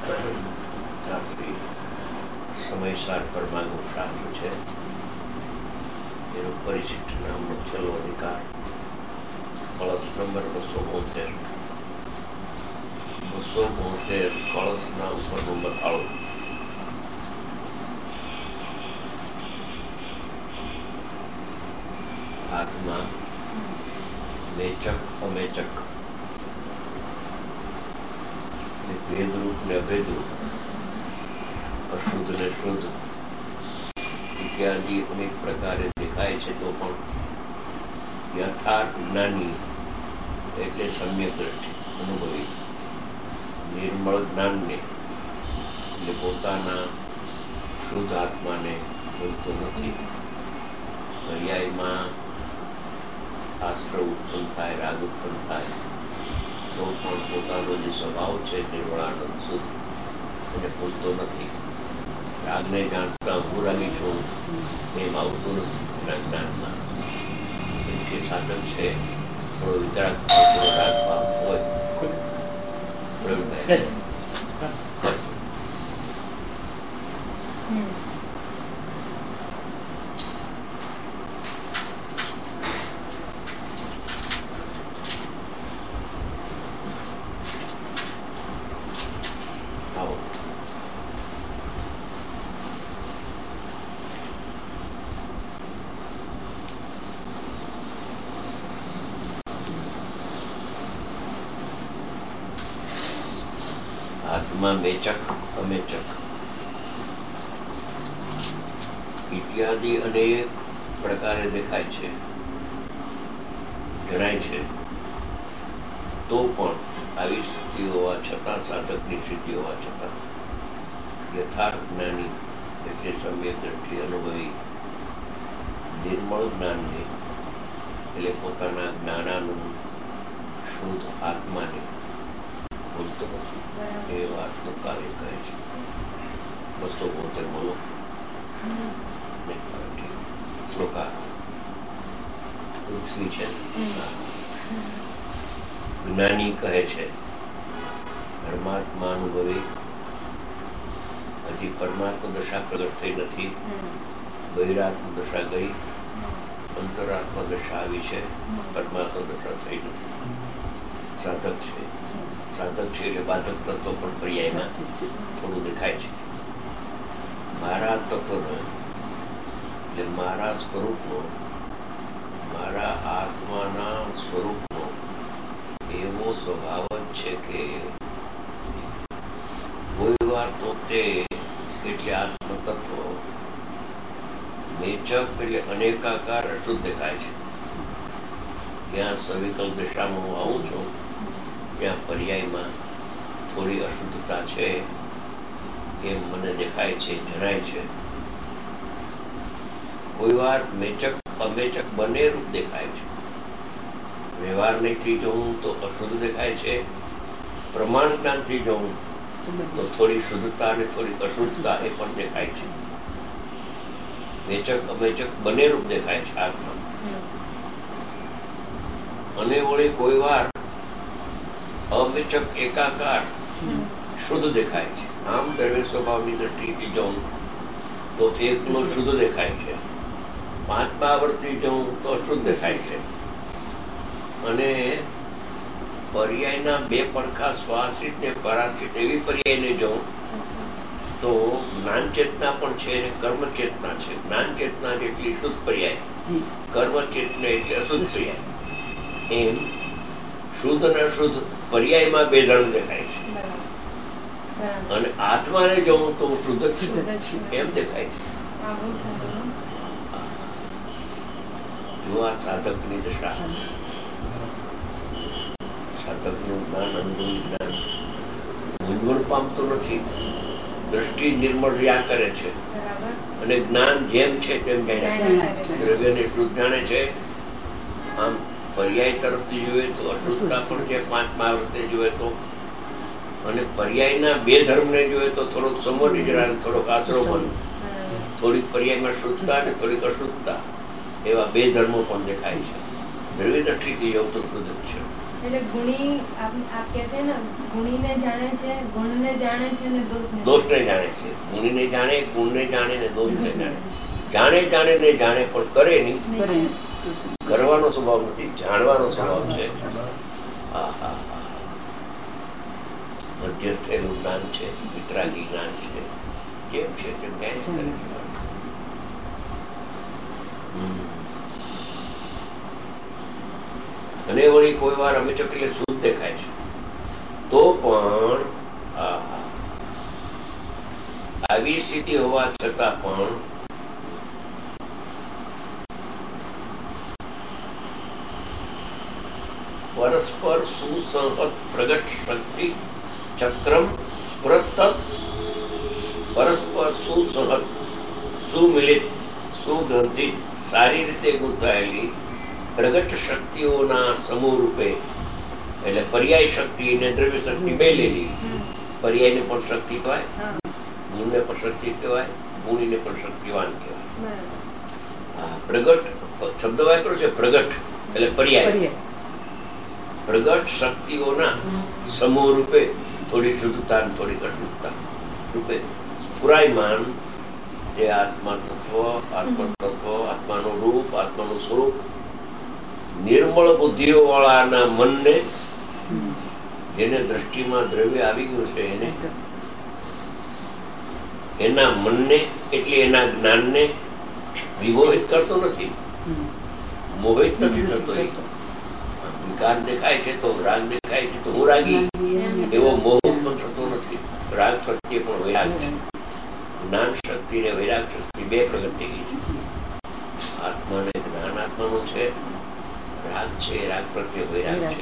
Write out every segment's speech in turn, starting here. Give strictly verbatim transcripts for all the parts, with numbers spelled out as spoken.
શાસ્ત્રી સમયસાર પરમાગમ શાસ્ત્ર છે. એનો પરિશિષ્ટ નામનો છેલ્લો અધિકાર કળશ નંબર બસો બોતેર બસો બોતેર કળશના ઉપરનું બતાળું. આત્મા મેચક અમેચક ભેદરૂપ ને અભેદરૂપ, અશુદ્ધ ને શુદ્ધ ઇત્યાદિ અનેક પ્રકારે દેખાય છે, તો પણ યથાર્થ જ્ઞાની એટલે સમ્યક દ્રષ્ટિ અનુભવી નિર્મળ જ્ઞાનને એટલે પોતાના શુદ્ધ આત્માને ભૂલતો નથી. પર્યાયમાં આશ્રવ ઉત્પન્ન થાય, રાગ ઉત્પન્ન થાય, તો પણ પોતાનો જે સ્વભાવ છે નિર્મળાનંદ શુદ્ધ એને ભૂલતો નથી. રાગને જાણતા હું રાગી છું એમ આવતું નથી એના જ્ઞાનમાં. કેમ કે સાધક છે થોડો વિતરાગ ભાવ, થોડો રાગ ભાવ હોય. પ્રવીણભાઈ આવો. આત્મા મેચક અમેચક ઇત્યાદિ અનેક પ્રકારે દેખાય છે, જણાય છે, તો પણ આવી સ્થિતિ હોવા છતાં, સાધકની સ્થિતિ હોવા છતાં યથાર્થ જ્ઞાની એટલે સમ્યક દ્રષ્ટિ અનુભવી નિર્મળ જ્ઞાનને એટલે પોતાના જ્ઞાનાનંદ શુદ્ધ આત્માને ભૂલતો નથી. એ વાત તો કાલે કહે છે. બસો બોતેર બોલો. શ્લોકાર્થ પૃથ્વી છે. જ્ઞાની કહે છે ધર્માત્મા અનુભવી હજી પરમાત્મા દશા પ્રગટ થઈ નથી. બહિરાત્મા દશા ગઈ, અંતરાત્મા દશા આવી છે, પરમાત્મા દશા થઈ નથી. સાધક છે. સાધક છે એટલે બાધક તત્વ પણ પર્યાયમાં થોડું દેખાય છે. મારા તત્વનો એટલે મારા સ્વરૂપનો, મારા આત્માના સ્વરૂપનો એવો સ્વભાવ જ છે કે કોઈ વાર તો તે એટલે આત્મ તત્વ મેચક એટલે અનેકાકાર અશુદ્ધ દેખાય છે. ત્યાં સવિકલ્પ દશામાં હું આવું છું ત્યાં પર્યાયમાં થોડી અશુદ્ધતા છે એમ મને દેખાય છે, જણાય છે. કોઈ વાર મેચક અમેચક બંને રૂપ દેખાય છે. વ્યવહારથી જોઉં તો અશુદ્ધ દેખાય છે, પ્રમાણ જ્ઞાનથી જોઉં તો થોડી શુદ્ધતા અને થોડી અશુદ્ધતા એ પણ દેખાય છે. મેચક અમેચક બંને રૂપ દેખાય છે આત્મા. અને વળી કોઈ વાર અમેચક એકાકાર શુદ્ધ દેખાય છે. આમ દ્રવ્ય સ્વભાવની દ્રષ્ટિથી જોઉં તો એકલો શુદ્ધ દેખાય છે. પાંચમા આવર્તથી જોઉં તો અશુદ્ધ દેખાય છે. અને પર્યાયના બે પડખા સ્વાશ્રિત ને પરાશ્રિત એવી પર્યાયને જોઉં તો જ્ઞાન ચેતના પણ છે અને કર્મ ચેતના છે. જ્ઞાન ચેતના જેટલી શુદ્ધ પર્યાય, કર્મ ચેતના એટલે અશુદ્ધ પર્યાય. એમ શુદ્ધ અને અશુદ્ધ પર્યાયમાં બે ધર્મ દેખાય છે. અને આત્માને જોઉં તો શુદ્ધ જ એમ દેખાય છે. જો આ સાધકની દશા, સાધકનું જ્ઞાન, અનુભવી જ્ઞાન મૂંઝવણ પામતું નથી. દ્રષ્ટિ નિર્મળ રહ્યા કરે છે અને જ્ઞાન જેમ છે તેમ જાણ્યા કરે છે. દ્રવ્યને શુદ્ધ જાણે છે. આમ પર્યાય તરફથી જોઈએ તો અશુદ્ધતા પણ છે પાંચમા આવર્તે જોઈએ તો. અને પર્યાયના બે ધર્મને જોઈએ તો થોડોક સમોટી જરા, થોડોક આશરો બંધ, થોડીક પર્યાયમાં શુદ્ધતા અને થોડીક અશુદ્ધતા એવા બે ધર્મો પણ દેખાય છે. દ્રવ્ય દ્રષ્ટિથી જોઉં તો શુદ્ધ જ છે. એટલે ગુણી આપ આપ કહેતે हैं ना, ગુણીને જાણે છે, ગુણને જાણે છે અને દોષને દોષને જાણે છે. ગુણીને જાણે, ગુણને જાણે ને દોષને જાણે. જાણે જાણે ને જાણે પણ કરે નહીં. કરવાનો સ્વભાવ નથી, જાણવાનો સ્વભાવ છે. હા હા હા મધ્યસ્થ થયેલું જ્ઞાન છે, વિતરાગી જ્ઞાન છે. કેમ છે તે મેનેજ કરી લેવાનું. હમ. અને વળી કોઈ વાર અમે એટલે શુદ્ધ દેખાય છે તો પણ આ આવી સ્થિતિ હોવા છતાં પણ પરસ્પર સુસંહત પ્રગટ શક્તિ ચક્રમ સ્ફુરત પરસ્પર સુસંહત સુમિલિત સુગ્રંથિત સારી રીતે ગૂંથાયેલી પ્રગટ શક્તિઓના સમૂહ રૂપે એટલે પર્યાય શક્તિ ને દ્રવ્ય શક્તિ બે લેલી. પર્યાયને પણ શક્તિ કહેવાય, ગુણને પણ શક્તિ કહેવાય, ગુણીને પણ શક્તિવાન કહેવાય. હા પ્રગટ શબ્દ વાપરો છે પ્રગટ એટલે પર્યાય. પ્રગટ શક્તિઓના સમૂહ રૂપે થોડી શુદ્ધતા થોડી અશુદ્ધતા રૂપે પુરાયમાન જે આત્મા તત્વ આત્મ તત્વ આત્માનું રૂપ આત્માનું સ્વરૂપ નિર્મળ બુદ્ધિઓ વાળાના મનને જેને દ્રષ્ટિમાં દ્રવ્ય આવી ગયું છે એને એના મનને એટલે એના જ્ઞાનને વિમોહિત કરતો નથી, મોહિત નથી થતો. એ વિકાર દેખાય છે તો રાગ દેખાય છે તો હું રાગી એવો મોહ પણ થતો નથી. રાગ પ્રત્યે પણ વૈરાગ છે. જ્ઞાન શક્તિ ને વૈરાગ શક્તિ બે પ્રગટ થઈ ગઈ છે. આત્માને જ્ઞાન આત્માનું છે, રાગ છે રાગ પ્રત્યે વૈરાગ છે.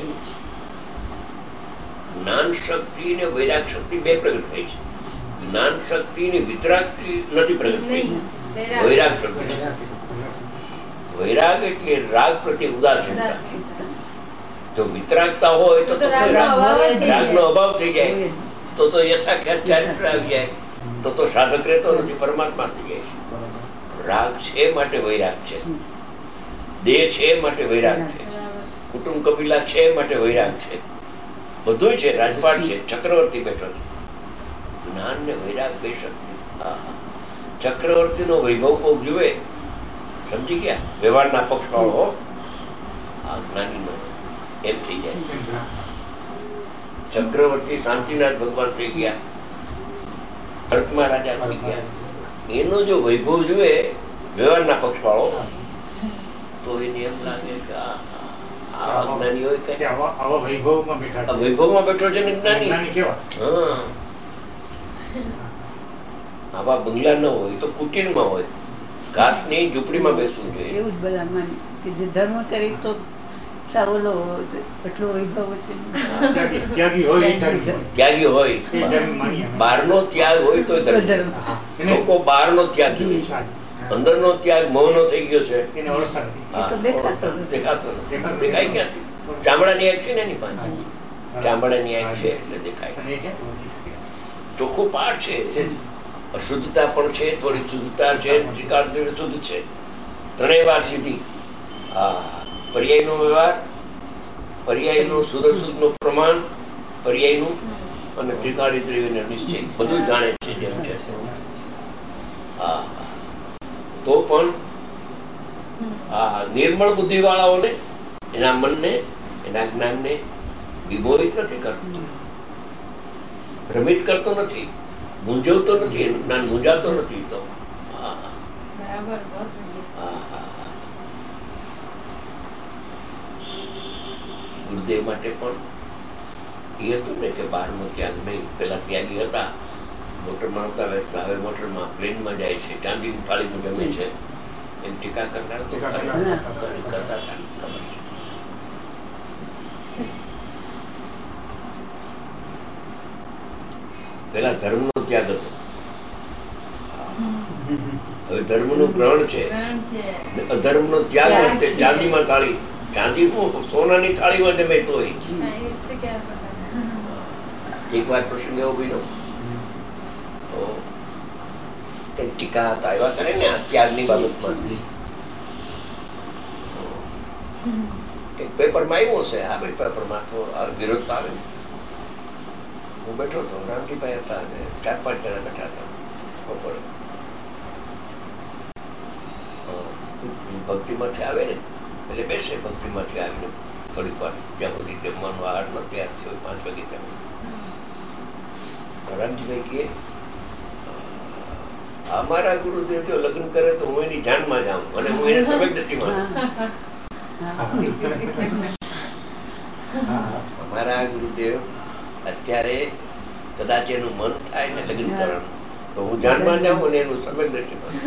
જ્ઞાન શક્તિ ને વૈરાગ શક્તિ બે પ્રગટ થઈ છે. જ્ઞાન શક્તિ ની વિતરાગ નથી પ્રગટ થઈ, વૈરાગ શક્તિ. વૈરાગ એટલે રાગ પ્રત્યે ઉદાસીનતા. જો વિતરાગતા હોય તો રાગનો અભાવ થઈ જાય તો તો યથાખ્યાત ચારિત્ર આવી જાય તો તો સાધક રહેતો નથી, પરમાત્મા થઈ જાય છે. રાગ છે માટે વૈરાગ છે, દેહ છે માટે વૈરાગ છે, કુટુંબ કબીલા છે માટે વૈરાગ છે, બધું છે, રાજપાટ છે, ચક્રવર્તી બેઠો છે. જ્ઞાન ને વૈરાગ બે શક્તિ. ચક્રવર્તી નો વૈભવ કોક જુએ સમજી ગયા, વ્યવહારના પક્ષ વાળો આ જ્ઞાની નો એમ થઈ જાય. ચક્રવર્તી શાંતિનાથ ભગવાન થઈ ગયા, અર્થમાં રાજા થઈ ગયા. એનો જો વૈભવ જુએ વ્યવહારના પક્ષ વાળો તો એને એમ લાગે કે આ જ્ઞાની હોય કે વૈભવમાં બેઠો છે ને જ્ઞાની. હા આવા બંગલા ન હોય તો કુટીરમાં હોય, ઘાસની ઝૂંપડીમાં બેસવું જોઈએ. એવું જ બધા માની કે જે ધર્મ કરે તો સાવલો એટલો વૈભવ છે. ત્યાગી હોય, બહારનો ત્યાગ હોય તો ધર્મ. લોકો બહારનો ત્યાગ જુએ છે, અંદરનો ત્યાગ મૌનો થઈ ગયો છે. દેખાતો નથી. દેખાય ક્યાંથી? ચામડાની આંખ છે ને એની પાસે, ચામડાની આંખ છે એટલે દેખાય. ચોખ્ખો પાઠ છે, અશુદ્ધતા પણ છે, થોડી શુદ્ધતા છે, ત્રિકાળ શુદ્ધ છે. ત્રણેય વાત લીધી. હા પર્યાયનો વ્યવહાર, પર્યાયનું સુરસુદ નું પ્રમાણ, પર્યાયનું અને ત્રિકાળી દ્રવ્યનો નિશ્ચય બધું જાણે છે જેમ છે. હા તો પણ આ નિર્મળ બુદ્ધિ વાળાઓને એના મનને એના જ્ઞાનને વિમોહિત નથી કરતો, ભ્રમિત કરતો નથી, મૂંઝવતો નથી, એનું જ્ઞાન મૂંઝાતો નથી. તો ગુરુદેવ માટે પણ એ હતું ને કે બહારનો ત્યાગ નહીં. પેલા ત્યાગી હતા, મોટરમાં નતા બેસતા, હવે મોટરમાં પ્લેનમાં જાય છે, ચાંદીની થાળીમાં જમે છે, એમ ટીકા કરનાર કરતા હતા. ખબર છે. પેલા ધર્મ નો ત્યાગ હતો, હવે ધર્મ નું ગ્રહણ છે. અધર્મ નો ત્યાગ ચાંદીમાં થાળી, ચાંદી સોનાની થાળીમાં જમે તોય. એક વાર પ્રસંગ એવો બન્યો તો કઈ ટીકા હતા એવા કરે ને આ ત્યાગની બાબતમાં. એક પેપરમાં આવ્યું હશે, આ ભાઈ પેપરમાં તો આ વિરોધ તો આવે ને. હું બેઠો હતો, રામજીભાઈ હતા અને ચાર પાંચ જણા બેઠા હતા બપોરે. ભક્તિમાંથી આવે ને એટલે બેસે, ભક્તિમાંથી આવીને થોડીક વાર જ્યાં સુધી જમવાનો આહાર ન તૈયાર થયો પાંચ વાગે ત્યાં રામજીભાઈ કહે, અમારા ગુરુદેવ જો લગ્ન કરે તો હું એની જાનમાં જાઉં અને હું એને તમે નથી માનું. અમારા ગુરુદેવ અત્યારે કદાચ એનું મન થાય ને લગ્ન કરવાનું તો હું જાનમાં જાઉં અને એનું સમય નથી માનું.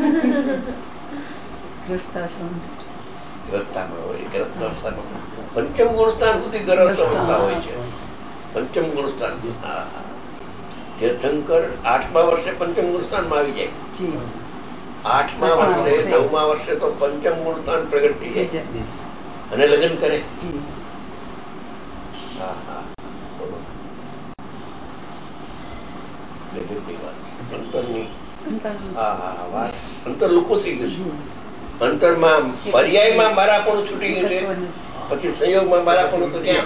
રસ્તામાં હોય રસ્તા પંચમ ગુણસ્થાન સુધી ગરજ અવસ્થા હોય છે. પંચમ ગુણસ્થાન તીર્થંકર આઠમા વર્ષે પંચમ ગુણસ્થાનમાં આવી જાય. આઠમા વર્ષે નવમા વર્ષે તો પંચમ ગુણસ્થાન પ્રગટ થઈ જાય અને લગ્ન કરે. હા હા બોલો. અંતરની હા હા વાત અંતર લુખું થઈ ગયું છે. અંતરમાં પર્યાયમાં મારા પણ છૂટી ગયું છે, પછી સંયોગમાં મારા પણ તો ક્યાં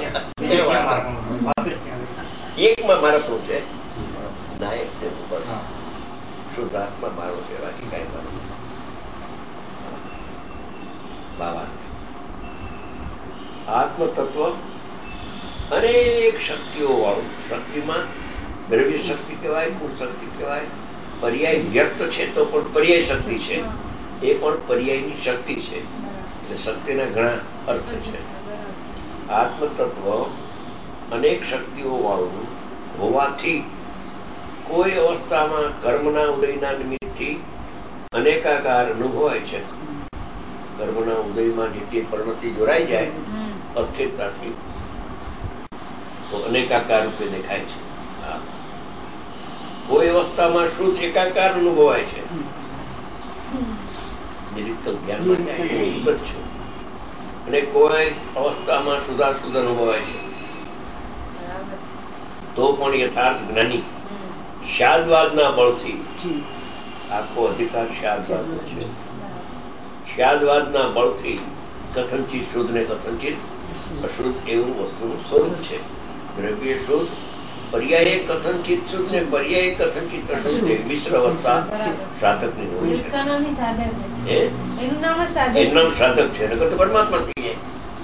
એકમાં મારા પણ છે. નાયક તેનું બસ શુદ્ધાત્મા મારો છે, બાકી કઈ મારો ભાવાર્થ. આત્મ તત્વ અનેક શક્તિઓ વાળું, શક્તિમાં દ્રવ્ય શક્તિ કહેવાય, કુળ શક્તિ કહેવાય, પર્યાય વ્યક્ત છે તો પણ પર્યાય શક્તિ છે, એ પણ પર્યાયની શક્તિ છે. એટલે શક્તિના ઘણા અર્થ છે. આત્મ તત્વ અનેક શક્તિઓ વાળું હોવાથી કોઈ અવસ્થામાં કર્મના ઉદયના નિમિત્તથી અનેકાકાર અનુભવાય છે. કર્મના ઉદયમાં જેટલી પ્રવૃત્તિ જોડાઈ જાય અસ્થિરતાથી તો અનેકાકાર રૂપે દેખાય છે. કોઈ અવસ્થામાં શુદ્ધ એકાકાર અનુભવાય છે. ધ્યાનમાં જાય એ જ છે. અને કોઈ અવસ્થામાં શુદ્ધાશુદ્ધ અનુભવાય છે તો પણ યથાર્થ જ્ઞાની શાદવાદના બળથી, આખો અધિકાર શાદવાદનો છે, શાદવાદના બળથી કથનચિત શુદ્ધ ને કથનચિત અશુદ્ધ એવું વસ્તુનું સ્વરૂપ છે. દ્રવ્ય શુદ્ધ પર્યાય કથનચિત શુદ્ધ ને પર્યાય કથનચિત અશુદ્ધ મિશ્ર અવસ્થા સાધકની હોય છે. એનું નામ સાધક છે, નકર તો પરમાત્મા થઈ જાય.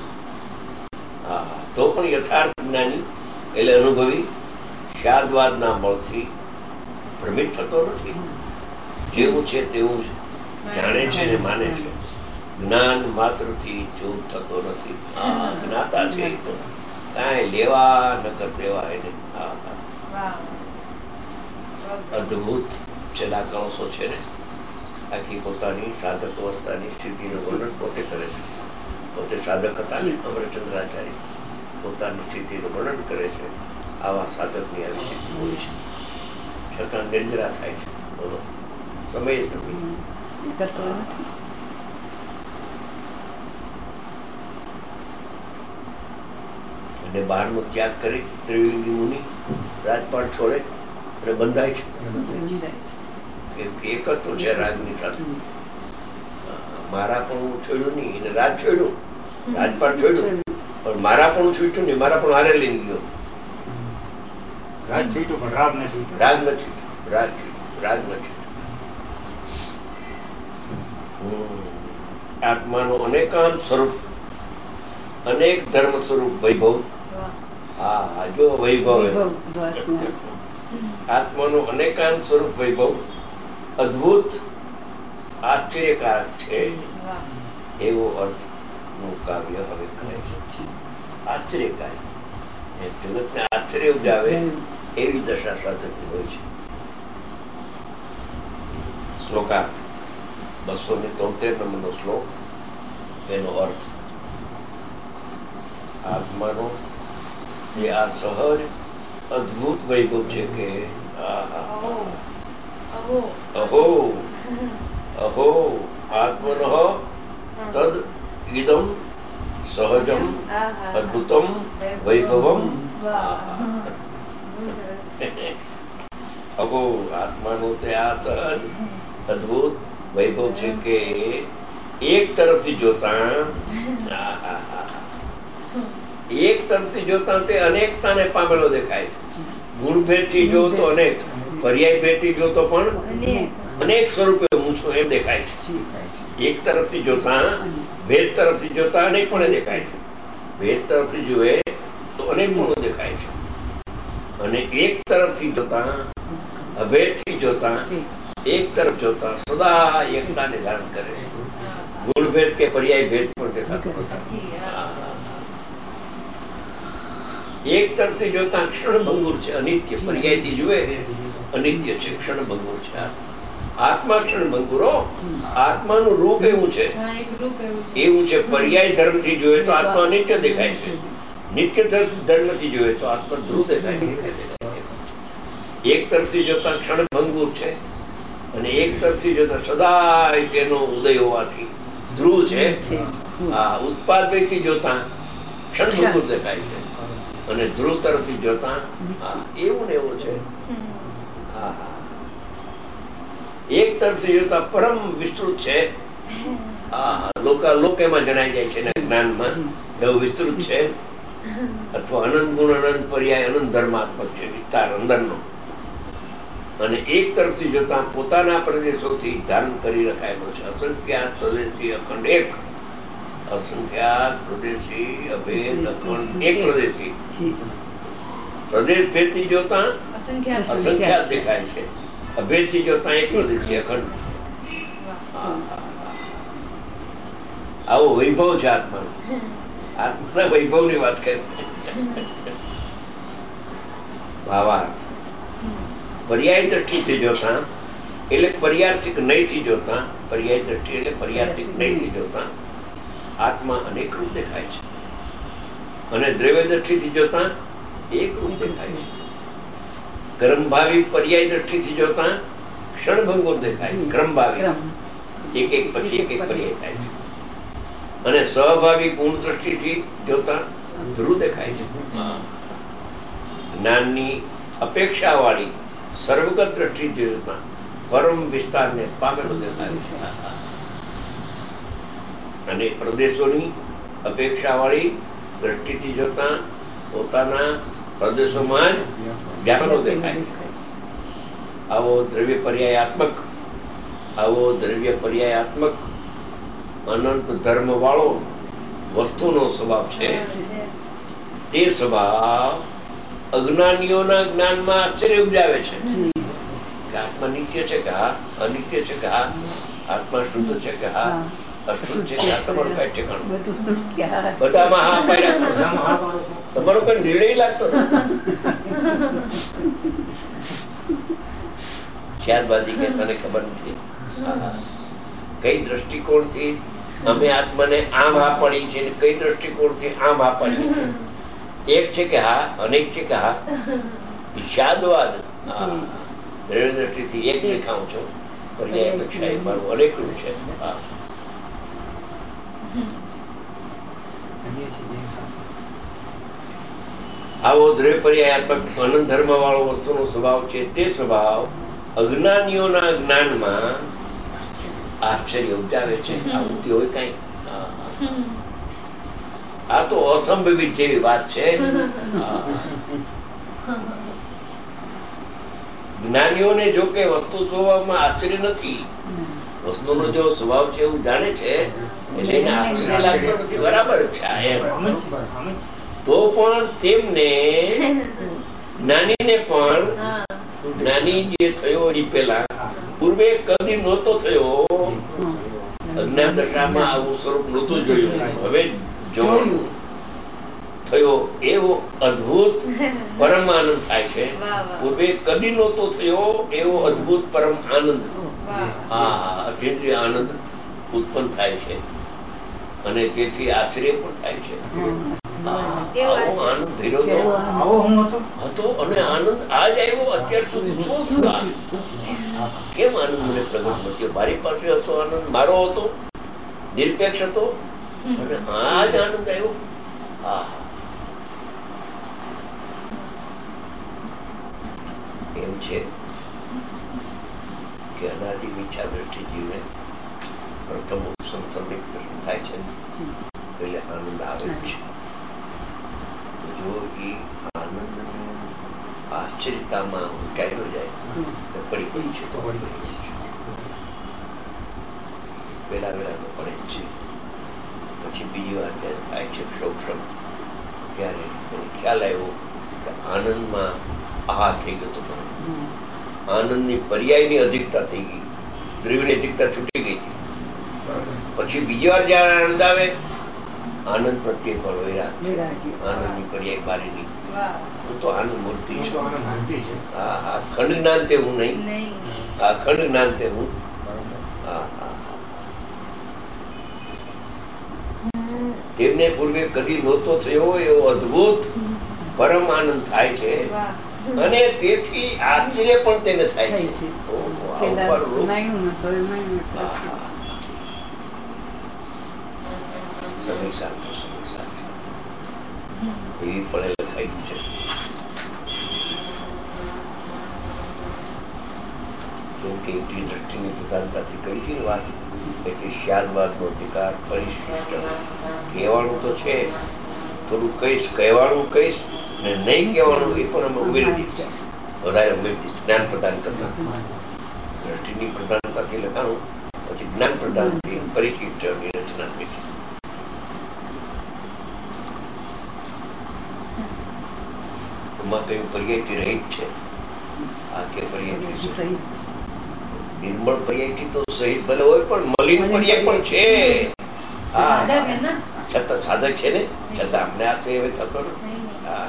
હા તો પણ યથાર્થ જ્ઞાની એટલે અનુભવી શાદવાદના બળથી ભ્રમિત થતો નથી. જેવું છે તેવું જાણે છે ને માને છે. જ્ઞાન માત્રથી ચૂપ થતો નથી. આ જ્ઞાતા છે તો કાંઈ લેવા નકર દેવા એને. અદભુત છેલ્લા કળશો છે ને, આખી પોતાની સાધક અવસ્થાની સ્થિતિનું વર્ણન પોતે કરે છે. પોતે સાધક હતા ને અમરચંદ્રાચાર્ય, પોતાની સ્થિતિનું વર્ણન કરે છે. આવા સાધકની આવી સ્થિતિ હોય છે, છતાં નિર્જરા થાય છે. બોલો, સમય જ નથી. અને બહારનો ત્યાગ કરી ત્રિવેદી મુનિ રાજપાટ છોડે અને બંધાય છે. એકત્વ છે રાજની સાથે. મારા પણ હું છોડ્યું નહીં એને રાજ છોડ્યું, રાજપાટ છોડ્યું, પણ મારા પણ છૂટ્યું નહીં, મારા પણ હારે લઈને ગયો. રાજ છૂટ્યું પણ રાજ નથી, રાજ નથી, રાજ રાજ નથી. આત્માનું અનેકાંત સ્વરૂપ, અનેક ધર્મ સ્વરૂપ વૈભવ. હા હા જો વૈભવ, આત્માનું અનેકાંત સ્વરૂપ વૈભવ અદભુત આશ્ચર્યકારક છે, એવો અર્થ નું કાવ્ય હવે કહે છે. આશ્ચર્યકારી, જગતને આશ્ચર્ય ઉજાવે એવી દશા સાધકની હોય છે. શ્લોકાર્થ બસો ને તોતેર નંબરનો શ્લોક. એનો અર્થ આત્માનો એ આ સહજ અદભુત વૈભવ છે કે અહો અહો આત્મન તદ ઇદમ સહજમ અદ્ભુતમ વૈભવમ. અહો આત્માનું તે આ સહજ અદભુત વૈભવ છે કે એક તરફથી જોતા એક તરફથી જોતા તે અનેકતાને પામેલો દેખાય છે. ગુણભેદથી જો તો અનેક, પર્યાય ભેદથી જો તો પણ અનેક સ્વરૂપે હું છું એમ દેખાય છે. એક તરફથી જોતા ભેદ તરફથી જોતા અનેક પણ દેખાય છે. ભેદ તરફથી જુએ તો અનેક પણ દેખાય છે. અને એક તરફથી જોતા અભેદથી જોતા એક તરફ જોતા સદા એકતાને ધારણ કરે છે. ગુણભેદ કે પર્યાય ભેદ પણ દેખાતો નથી. એક તરફથી જોતા ક્ષણ ભંગુર છે, અનિત્ય. પર્યાયથી જુએ અનિત્ય છે, ક્ષણ ભંગુર છે. આત્મા ક્ષણ ભંગુરો, આત્માનું રૂપ એવું છે, એવું છે. પર્યાય ધર્મથી જોઈએ તો આત્મા અનિત્ય દેખાય છે. નિત્ય ધર્મથી જોઈએ તો આત્મા ધ્રુવ દેખાય છે. એક તરફથી જોતા ક્ષણ ભંગુર છે અને એક તરફથી જોતા સદાય તેનો ઉદય હોવાથી ધ્રુવ છે. આ ઉત્પાદથી જોતા ક્ષણ ભંગુર દેખાય છે અને ધ્રુવ તરફથી જોતા એવું ને એવું છે. હા હા એક તરફથી જોતા પરમ વિસ્તૃત છે. હા લોકા લોક એમાં જણાઈ જાય છે. જ્ઞાનમાં એવું વિસ્તૃત છે. અથવા અનંત ગુણ, અનંત પર્યાય, અનંત ધર્માત્મક છે, વિસ્તાર અંદરનો. અને એક તરફથી જોતા પોતાના પ્રદેશોથી ધારણ કરી રખાયેલો છે. અસંખ્યાત પ્રદેશી અખંડ એક, અસંખ્યાત પ્રદેશી અભેદ અખંડ એક પ્રદેશી. પ્રદેશ ભેદથી જોતા અસંખ્યાત દેખાય છે. અભેદથી જોતા એક પ્રદેશી અખંડ. આવો વૈભવ છે આત્માનો. આત્માના વૈભવ ની વાત કરી. ભાવાર્થ પર્યાય દ્રષ્ટિથી જોતા એટલે પર્યાર્થિક નયથી જોતા, પર્યાય દ્રષ્ટિ એટલે પર્યાર્થિક નયથી જોતા આત્મા અનેક રૂપ દેખાય છે. અને દ્રવ્ય દ્રષ્ટિથી જોતા એક રૂપ દેખાય છે. ક્રમભાવી પર્યાય દ્રષ્ટિથી જોતા ક્ષણભંગુર દેખાય છે. ક્રમભાવી એક એક પછી એક એક પર્યાય થાય છે. અને સ્વભાવિક ગુણ દ્રષ્ટિથી જોતા ધ્રુવ દેખાય છે. જ્ઞાનની અપેક્ષા વાળી સર્વગત દ્રષ્ટિ જોતા પરમ વિસ્તારને પામેલો દેખાય છે. અને પ્રદેશોની અપેક્ષા વાળી દ્રષ્ટિથી જોતા પોતાના પ્રદેશોમાં જ વ્યાપેલો દેખાય છે. આવો દ્રવ્ય પર્યાયાત્મક આવો દ્રવ્ય પર્યાયાત્મક અનંત ધર્મ વાળો વસ્તુનો સ્વભાવ છે. તે સ્વભાવ અજ્ઞાનીઓના જ્ઞાનમાં આશ્ચર્ય ઉપજાવે છે કે આત્મા નિત્ય છે કે હા, અનિત્ય છે કે હા, આત્મા શુદ્ધ છે કે હા, અશુદ્ધ છે કે હા. તમારું કઈ ઠેકાણું બધામાં હા પાડ્યા. તમારો કઈ નિર્ણય લાગતો શાદબાજી કે તને ખબર નથી કઈ દ્રષ્ટિકોણથી અમે આત્માને આમ હા પાડી છે, કઈ દ્રષ્ટિકોણથી આમ હા પાડીએ છીએ. એક છે કે હા, અનેક છે કે હા. શાદવાદ દ્રવ્ય દ્રષ્ટિથી એક દેખાઉં છું, પર્યાય અપેક્ષા એ મારું અનેક રૂપ છે. આવો દ્રવ્ય પર્યાયાત્મક અનંત ધર્મ વાળો વસ્તુનો સ્વભાવ છે. તે સ્વભાવ અજ્ઞાનીઓના જ્ઞાનમાં આશ્ચર્ય ઉપજાવે છે. આવું હોય કઈ આ તો અસંભવિત જેવી વાત છે. જ્ઞાનીઓને જો કે વસ્તુ સ્વભાવમાં આશ્ચર્ય નથી, વસ્તુનો જો સ્વભાવ છે એવું જાણે છે એટલે એને આશ્ચર્ય લાગતો નથી. બરાબર છે એમ. તો પણ તેમને જ્ઞાનીને પણ જ્ઞાની જે થયો એ પેલા પૂર્વે કદી નહોતો થયો. અજ્ઞાન દશામાં આવું સ્વરૂપ નહોતું જોયું. હવે જોયું થયો એવો અદભુત પરમ આનંદ થાય છે. પૂર્વે કદી નહોતો થયો એવો અદભુત પરમ આનંદ, હા અતિન્દ્રિય આનંદ ઉત્પન્ન થાય છે. અને તેથી આશ્ચર્ય પણ થાય છે. આવો આનંદ ભેરો હતો અને આનંદ આજ આવ્યો. અત્યાર સુધી છો છું કેમ આનંદ મને પ્રગટ ન થયો? મારી પાસે હતો આનંદ, મારો હતો, નિરપેક્ષ હતો અને આજ આનંદ આવ્યો. એમ છે કે અનાદિ મિથ્યા દ્રષ્ટિ જીવને પ્રથમ સંતર્મિત પ્રશ્ન થાય છે એટલે આનંદ આવે છે. જો એ આનંદ આશ્ચર્યતામાં ઉંચાયેલો જાય તો પડી ગઈ છે, તો પડી ગઈ છે. પેલા વેલા તો પડે જ છે. પછી બીજી વાર જયારે થાય છે ક્ષોક્ષમ, ત્યારે મને ખ્યાલ આવ્યો કે આનંદમાં આ થઈ ગયો તો મને આનંદની પર્યાયની અધિકતા થઈ ગઈ, દ્રવ્યની અધિકતા છૂટી ગઈ હતી. પછી બીજી વાર જયારે આનંદ આવે, આનંદ પ્રત્યે પણ વૈરાગ, આનંદની પર્યાય બારી નીકળી. હું તો આનંદ મૂર્તિ છું. હા હા, ખંડ જ્ઞાન તે હું નહીં, હા ખંડ જ્ઞાન તે હું. હા હા, તેમને પૂર્વે કદી નહોતો થયો એવો અદભુત પરમ આનંદ થાય છે, અને તેથી આશ્ચર્ય પણ તેને થાય છે. સમય સાચો, સમય સાચો એવી પણ લખાયું છે. જોકે એટલી દ્રષ્ટિની પ્રધાનતાથી કરી હતી ને વાત, એટલે શ્યાદવાદનો અધિકાર પરિશિષ્ટ કહેવાનું તો છે, થોડું કહીશ, કહેવાનું કહીશ ને નહીં કહેવાનું એ પણ અમે ઉમેરી દઈશ, વધારે ઉમેરી દઈશ જ્ઞાન પ્રદાન કરતા. દ્રષ્ટિની પ્રધાનતાથી લખાણું, પછી જ્ઞાન પ્રદાનથી પરિશિષ્ટની રચના થઈ છે. એમાં કયું પર્યાયથી રહિત છે, આ કે પર્યાયથી નિર્મળ પર્યાયથી તો સહિત ભલે હોય, પણ મલિન પર્યાય પણ છે. હા, છતાં સાધક છે ને, છતાં અમને આ તો હવે થતો નથી. હા,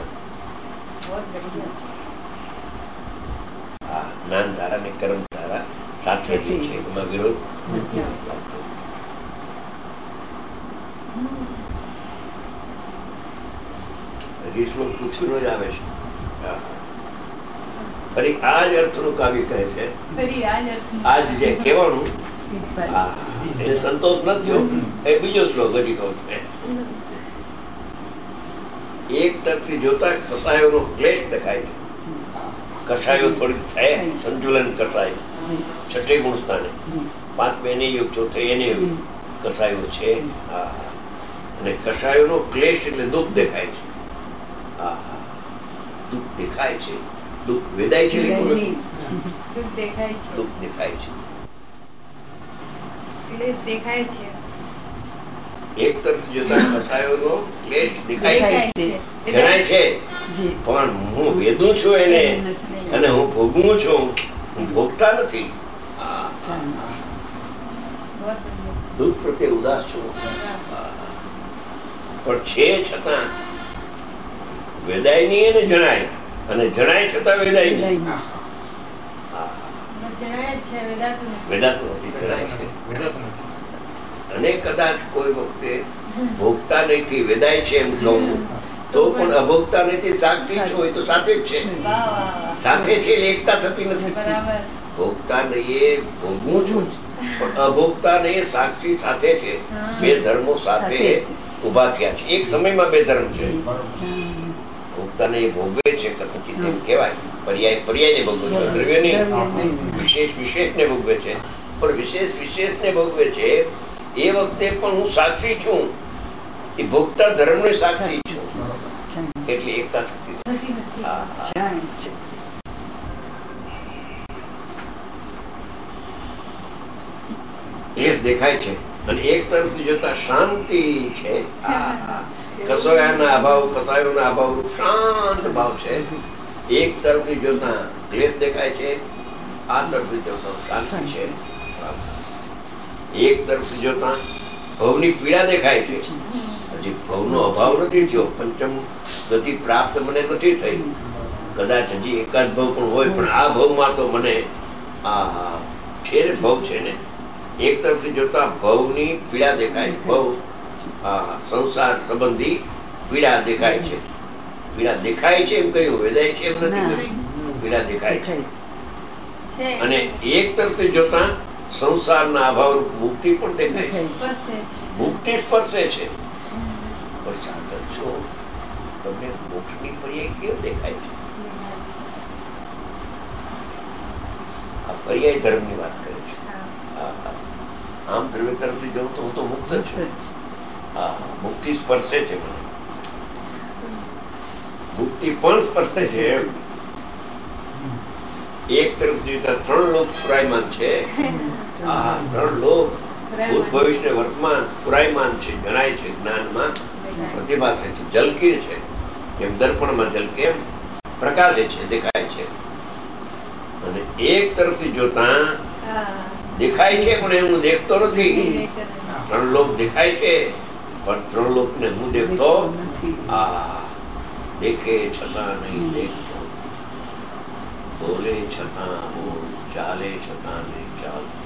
જ્ઞાન ધારા ને કર્મ ધારા સાથે છે, એમાં વિરોધ લાગતો. હજી શ્લોક પૃથ્વીનો જ આવે છે. ફરી આ જ અર્થનું કાવ્ય કહે છે, આજ જે કહેવાનું એ સંતોષ ન થયો, એ બીજો શ્લોક હજી કહું છું. એક તરફથી જોતા કસાયોનો ક્લેશ દેખાય છે. કસાયો થોડીક થાય, સંતુલન કસાય છઠ્ઠે ગુણ સ્થાને, પાંચમે એને યુગ, ચોથે એને યુગ કસાયો છે. અને કસાયોનો ક્લેશ એટલે દુઃખ દેખાય છે. હા હા, દુઃખ દેખાય છે. દુઃખ વેદાય છે, દુઃખ દેખાય છે, દુઃખ દેખાય છે, ક્લેશ દેખાય છે. એક તરફ જોતા કસાયોનો ક્લેશ દેખાય છે, જણાય છે, પણ હું વેદું છું એને, અને હું ભોગવું છું, હું ભોગતા નથી. દુઃખ પ્રત્યે ઉદાસ છું, પણ છે છતાં વેદાય ની એને જણાય, અને જણાય છતાં વેદાય નહીં. વેદાતું નથી, જણાય છે. અને કદાચ કોઈ વખતે ભોગતા નથી, વેદાય છે એમ કહું તો પણ અભોગતા નથી, સાક્ષી છું હોય તો સાથે જ છે, સાથે છે એટલે એકતા થતી નથી. ભોગતા નહીં, ભોગવું છું, પણ અભોગતા નહીં, સાક્ષી સાથે છે. બે ધર્મો સાથે ઉભા થયા છે. એક સમયમાં બે ધર્મ છે. ભોગતાને એ ભોગવે છે, કથિત એમ કહેવાય, પર્યાય પર્યાયને ભોગવે છે, દ્રવ્ય નહીં. વિશેષ વિશેષને ભોગવે છે, પણ વિશેષ વિશેષને ભોગવે છે એ વખતે પણ હું સાક્ષી છું, એ ભોગતા ધર્મનો સાક્ષી છું, એટલે એકતા થતી નથી. ક્લેશ દેખાય છે, અને એક તરફથી જોતા શાંતિ છે. કસાયોના અભાવ, કસાયોના અભાવ, શાંત ભાવ છે. એક તરફથી જોતા ક્લેશ દેખાય છે, આ તરફથી જોતા શાંતિ છે. એક તરફથી જોતા ભવની પીડા દેખાય છે. હજી ભવનો અભાવ નથી થયો, પંચમ ગતિ પ્રાપ્ત મને નથી થઈ, કદાચ હજી એકાદ ભાવ પણ હોય, પણ આ ભાવમાં તો મને આ છે ને, ભવ છે ને. એક તરફથી જોતા ભવની પીડા દેખાય, ભવ સંસાર સંબંધી પીડા દેખાય છે. પીડા દેખાય છે એમ કહ્યું, વેદાય છે એમ નથી કહ્યું, પીડા દેખાય છે. અને એક તરફથી જોતા સંસારના અભાવ મુક્તિ પણ દેખાય છે, મુક્તિ સ્પર્શે છે. પણ સાધક છો, તમને મોક્ષની પર્યાય કેમ દેખાય છે? આ પર્યાય ધર્મની વાત કરે છે. આમ દ્રવ્ય તરફથી જવું તો હું તો મુક્ત છું. હા, મુક્તિ સ્પર્શે છે મને. મુક્તિ પણ સ્પર્શે છે. એક તરફ જોતા ત્રણ લોક પુરાયમાન છે. આ ત્રણ લોક ભૂત ભવિષ્ય વર્તમાન પુરાયમાન છે, જણાય છે, જ્ઞાનમાં પ્રતિભાસે છે, ઝલકી છે. એમ દર્પણમાં ઝલકે એમ પ્રકાશે છે, દેખાય છે. અને એક તરફથી જોતા દેખાય છે પણ એ હું દેખતો નથી. ત્રણ લોક દેખાય છે પણ ત્રણ લોક ને હું દેખતો આ દેખે છતાં નહીં દેખતો, બોલે છતાં બોલ, ચાલે છતાં નહીં ચાલતો.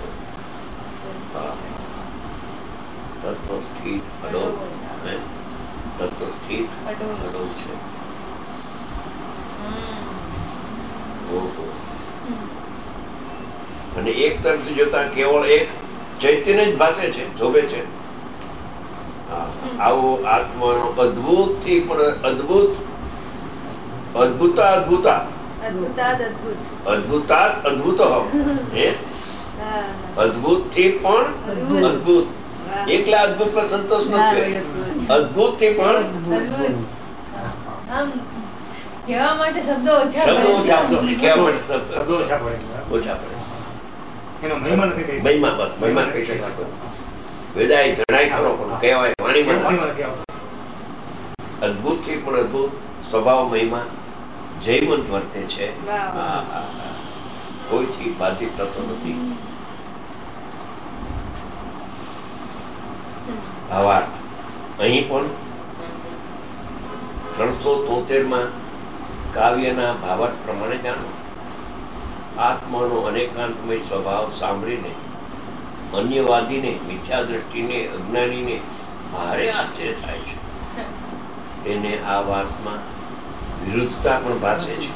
તત્વ સ્થિત અડોલ, તત્વ સ્થિત અડોલ છે. ઓહો. અને એક તરફથી જોતા કેવળ એક ચૈતન્ય જ ભાસે છે, શોભે છે. આવો આત્માનો અદભુત થી પણ અદભુત અદભુતા અદભુતા અદભુતા અદભુત હે અદભુત થી પણ અદભુત. એકલા અદભુત માં સંતોષ નથી, અદભુત થી પણ કહેવા માટે શબ્દો ઓછા શબ્દો ઓછા કહેવા માટે શબ્દો ઓછા પડે ઓછા પડે મહિમા બસ મહિમા કહી શકાતો વેદાય જણાય ખરો પણ કહેવાય વાણીમાં અદભુત થી પણ અદભુત સ્વભાવ મહિમા જયવંત વર્તે છે. કોઈથી બાધિત થતો નથી. ભાવાર્થ અહીં પણ ત્રણસો તોતેર માં કાવ્યના ભાવાર્થ પ્રમાણે જાણો. આત્માનો અનેકાંતમય સ્વભાવ સાંભળીને અન્યવાદીને, મિથ્યા દ્રષ્ટિને, અજ્ઞાનીને ભારે આશ્ચર્ય થાય છે. એને આ વાતમાં વિરુદ્ધતા પણ ભાસે છે.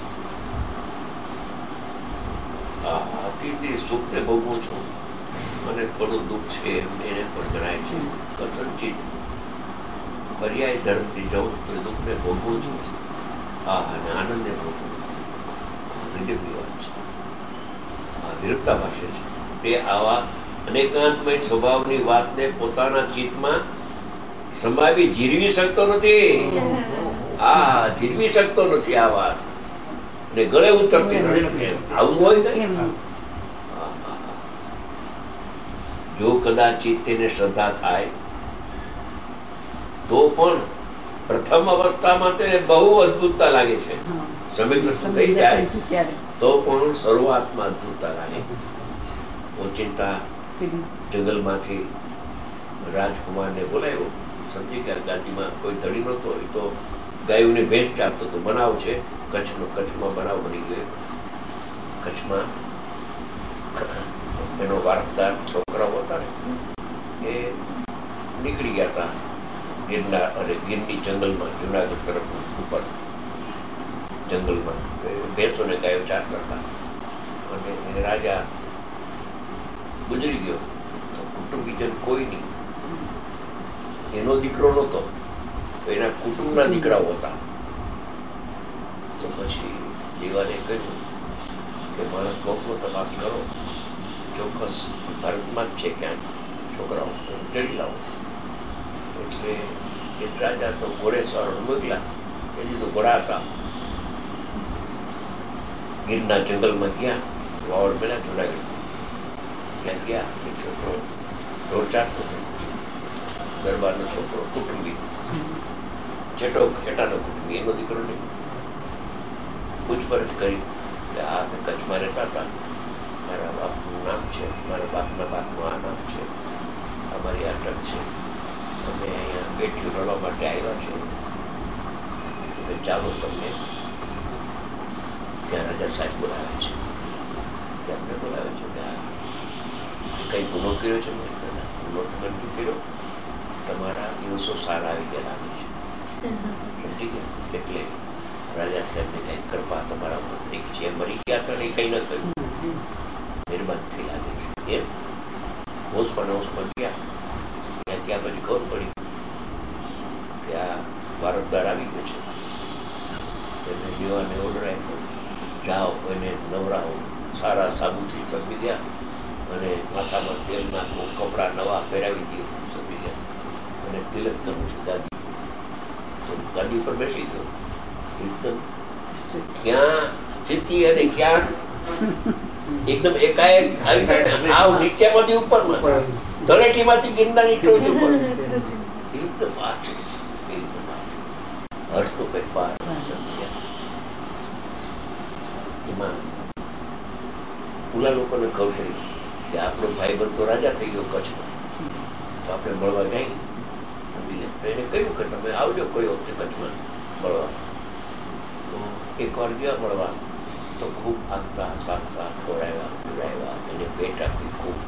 અતિથી સુખને ભોગવું છું અને થોડું દુઃખ છે એને પણ જણાય છે. કથનચિત પર્યાય ધર્મથી જવું તો દુઃખને ભોગવું છું હા અને આનંદને ભોગવું વિરુદ્ધની વાત છે. આ વિરુદ્ધતા ભાષે છે. તે આવા અનેકાંતમય સ્વભાવની વાતને પોતાના ચિત્તમાં સમાવી જીરવી શકતો નથી. હા જીરવી શકતો નથી આ વાત ને ગળે ઉતરતી નથી. આવું હોય ને જો કદાચિત તેને શ્રદ્ધા થાય તો પણ પ્રથમ અવસ્થામાં તેને બહુ અદભુતતા લાગે છે. સમય દૃષ્ટિ થઈ જાય તો પણ શરૂઆતમાં અદભુતતા લાગે. ઓચિંતા જંગલમાંથી રાજકુમારને બોલાવ્યો. સમજી ગયા ગાદીમાં કોઈ ધણી નહોતો હોય તો ગાયોને ભેંસ ચારતો હતો. બનાવ છે કચ્છનો, કચ્છમાં બનાવ બની ગયો. કચ્છમાં એનો વારસદાર છોકરાઓ હતા ને એ નીકળી ગયા હતા ગિરનાર અને ગીરની જંગલમાં, જુનાગઢ તરફ ઉપર જંગલમાં ભેંસોને ગાયો ચારતા હતા અને રાજા ગુજરી ગયો તો કુટુંબીજન કોઈ નહીં. એનો દીકરો નહોતો તો એના કુટુંબના દીકરાઓ હતા. તો પછી દીવાને કહ્યું કે માણસ મોકલો, તપાસ કરો, ચોક્કસ ભારતમાં જ છે ક્યાંક છોકરાઓ ચડી લાવો. એટલે એક રાજા તો ઘોડે સવારો મોકલ્યા. એની તો ઘોડા હતા. ગીરના જંગલમાં ગયા, વાવડ પેલા જુનાગઢથી ત્યાં ગયા. એ છોકરો ઢોર ચારતો હતો. દરબારનો છોકરો કુટુંબી ચેટો ચેટાનો કુટુંબી, એનો દીકરો નહીં. પૂછપરછ કરી કે આ અમે કચ્છમાં રહેતા હતા, મારા બાપનું નામ છે, મારા બાપના બાપનું આ નામ છે, અમારી અટક છે, અમે અહીંયા બેઠી રડવા માટે આવ્યા છે, તમે ચાલો તમને ત્યાં રાજા સાહેબ બોલાવે છે. કેમને બોલાવે છે? કઈ ગુનો કર્યો છે? ગુનો તમે નથી કર્યો, તમારા દિવસો સારા આવી ગયા લાગે છે. સમજી ગયા? એટલે રાજા સાહેબને કઈ કૃપા તમારા ઉપર થઈ છે. મરી ગયા હતા ને કઈ ન થયું, મહેરબાની થઈ લાગે છે. એમ હોશમાં હોશમાં ગયા. ત્યાં ત્યાં પછી ખબર પડી કે આ વારસદાર આવી ગયો છે. એને દીવાને ઓર્ડર આપ્યો, જાઓ કોઈને નવરાવો, સારા સાબુથી સમજી ગયા અને માથામાં તેલ નાખો, કપડા નવા પહેરાવી દો. સમજી ગયા? અને તિલક કરવું છે ગાદી. તો ગાદી ઉપર બેસી ગયો. એકદમ ક્યાં સ્થિતિ અને ક્યાં એકદમ એકાએક આવી જાય ને, આવ નીચેમાંથી ઉપરમાં, તળેટીમાંથી ગિરનારની ટોચ ઉપર, એકદમ આશ્ચર્ય, એકદમ આશ્ચર્ય. હર્ષનો કઈ પાર નથી. એમાં ઓલા લોકોને ખબર પડી કે આપણો ભાઈબંધ તો રાજા થઈ ગયો કચ્છમાં, તો આપણે મળવા જઈએ. એને કહ્યું કે તમે આવજો કોઈ વખતે કચ્છમાં મળવા. તો એક વાર ગયા મળવા, તો ખૂબ આગતા સાગતા ખવડાવ્યા પીવડાવ્યા, એને ભેટ આપી ખૂબ.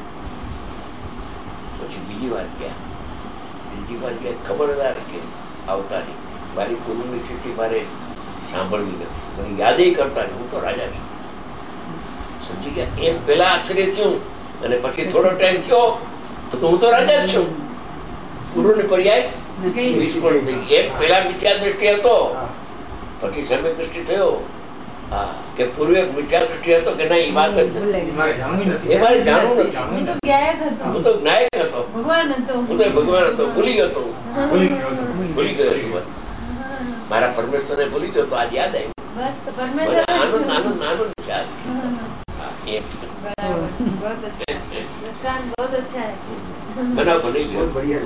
પછી બીજી વાર ગયા, ત્રીજી વાર ગયા, ખબરદાર કે આવતાની મારી ગુરુની સ્થિતિ મારે સાંભળવી નથી, મને યાદ કરતા હું તો રાજા છું. સમજી ગયા? એમ પેલા આશ્ચર્ય થયું, અને પછી થોડો ટાઈમ થયો તો હું તો રાજા જ છું. ગુરુને પર્યાય નિષ્ફળ થઈ. એમ પેલા મિથ્યા દ્રષ્ટિ હતો, પછી સમ્યક દ્રષ્ટિ થયો. હા, કે પૂર્વે મિથ્યા દ્રષ્ટિ હતો કે ના, એ વાત જ નથી, એ મારે જાણવું નથી. હું તો નાયક હતો, ભગવાન હતો, હું તો ભગવાન હતો, ભૂલી ગયો હતો, ભૂલી ગયો હતો, મારા પરમેશ્વરને ભૂલી ગયો તો આજ યાદ આવ્યું. બસ તો પરમેશ્વર આનંદ આનંદ આનંદ છે. હા, એક બરાબર, बहुत अच्छा दृष्टांत, बहुत अच्छा है. બના બની ગયો.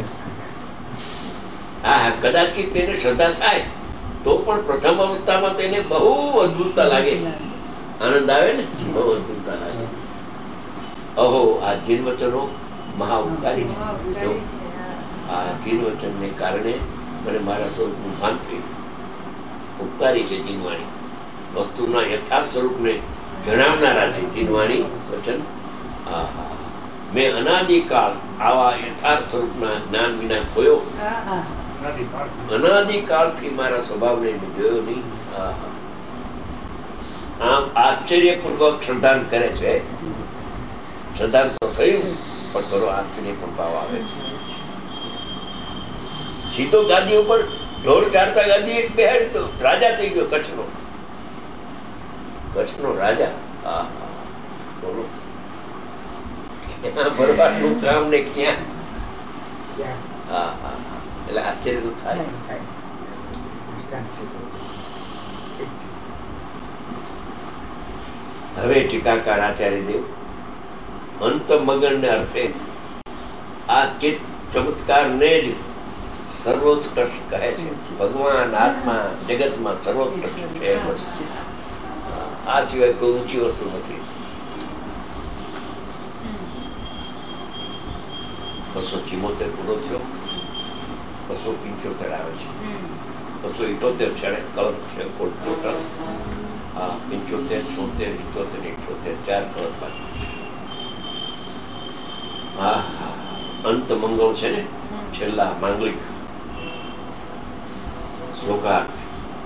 હા, કદાચિત તેને શ્રદ્ધા થાય તો પણ પ્રથમ અવસ્થામાં તેને બહુ અદભુતતા લાગે, આનંદ આવે ને, બહુ અદભુતતા લાગે. અહો, આ જીન વચનો મહા ઉપકારી છે. આ જીન વચન ને કારણે મને મારા સ્વરૂપનું ભાન થયું. ઉપકારી છે જીનવાણી, વસ્તુના યથાર્થ સ્વરૂપને જણાવનારા છે જીનવાણી વચન. આહા, મેં અનાદિકાળ આવા યથાર્થ સ્વરૂપના જ્ઞાન વિના ખોયો, અનાદિકાળથી મારા સ્વભાવને જોયો નહીં. આમ આશ્ચર્યપૂર્વક શ્રદ્ધાન કરે છે. શ્રદ્ધાન તો થયું, પણ થોડો આશ્ચર્ય પણ ભાવ આવે છે. સીધો ગાદી ઉપર ઢોળ ચારતા ગાદી એક બેહાડી દો, રાજા થઈ ગયો કચ્છનો, કચ્છનો રાજા. હા, બોલો, ક્યાં બરબાદનું કામ ને ક્યાં. હા હા, એટલે આશ્ચર્ય તો થાય. હવે ટીકાકાર આચાર્ય દેવ અંત મગન ને અર્થે આ ચિત્ત ચમત્કાર ને જ સર્વોત્કૃષ્ટ કહે છે. ભગવાન આત્મા જગતમાં સર્વોત્કૃષ્ટ છે. આ સિવાય કોઈ ઊંચી વસ્તુ નથી. બસો ચિમોતેર પૂરો થયો, બસો પંચોતેર આવે છે, બસો ઇઠોતેર છેડે કળશ છે ટોટલ. હા, પંચોતેર, છોતેર, ઇઠોતેર, ઇઠોતેર, ચાર કળશ બાકી. હા હા, અંત મંગળ છે ને, છેલ્લા માંગલિક શ્લોકાર્થ.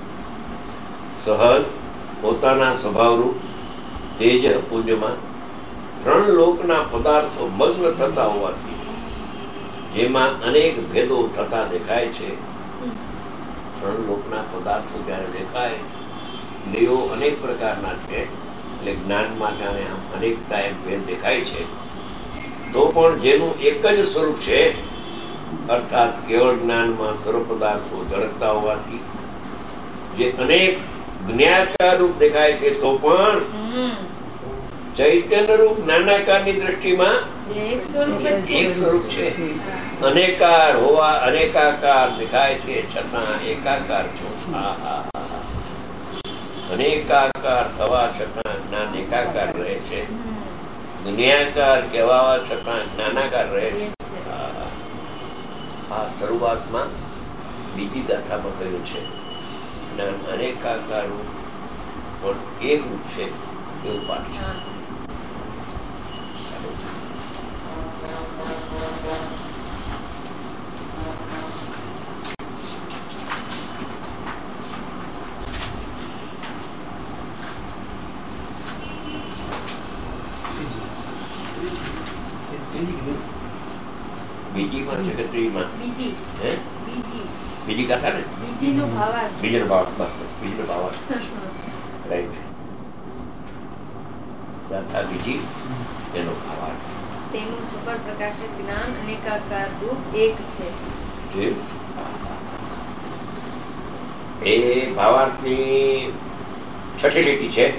સહજ પોતાના સ્વભાવરૂપ તેજ પુંજમાં ત્રણ લોકના પદાર્થો મગ્ન થતા હોવાથી, જેમાં અનેક ભેદો થતા દેખાય છે. ત્રણ લોકના પદાર્થો જયારે દેખાય, દેવો અનેક પ્રકારના છે, એટલે જ્ઞાનમાં જાણે આમ અનેકતા એક ભેદ દેખાય છે. તો પણ જેનું એક જ સ્વરૂપ છે, અર્થાત કેવળ જ્ઞાનમાં સર્વ પદાર્થો જળકતા હોવાથી જે અનેક જ્ઞાકાર રૂપ દેખાય છે, તો પણ ચૈતન્ય રૂપ જ્ઞાનાકારની દ્રષ્ટિમાં એક સ્વરૂપ છે. અનેકાર હોવા અનેકાકાર દેખાય છે, છતાં એકાકાર છો. અનેકાકાર થવા છતાં જ્ઞાન એકાકાર રહે છે, જ્ઞાનાકાર કહેવા છતાં જ્ઞાનાકાર રહે છે. આ શરૂઆતમાં બીજી ગાથામાં કહ્યું છે, જ્ઞાન અનેકાકાર રૂપ પણ એક રૂપ છે, એવું પાઠ છે. બીજી માં છે કે ત્રીજી? બીજી. હે? બીજી. બીજી ગાથા ને? બીજીનો ભાવાર્થ. બીજીનો ભાવાર્થ, બસ બસ, બીજીનો ભાવાર્થ. રાઈટ. ગાથા બીજી, એનો ભાવાર્થ. તેનું સફળ પ્રકાશક જ્ઞાન અનેકાકાર રૂપ એક છે. જે એ ભાવાર્થની છઠ્ઠી લીટી છે,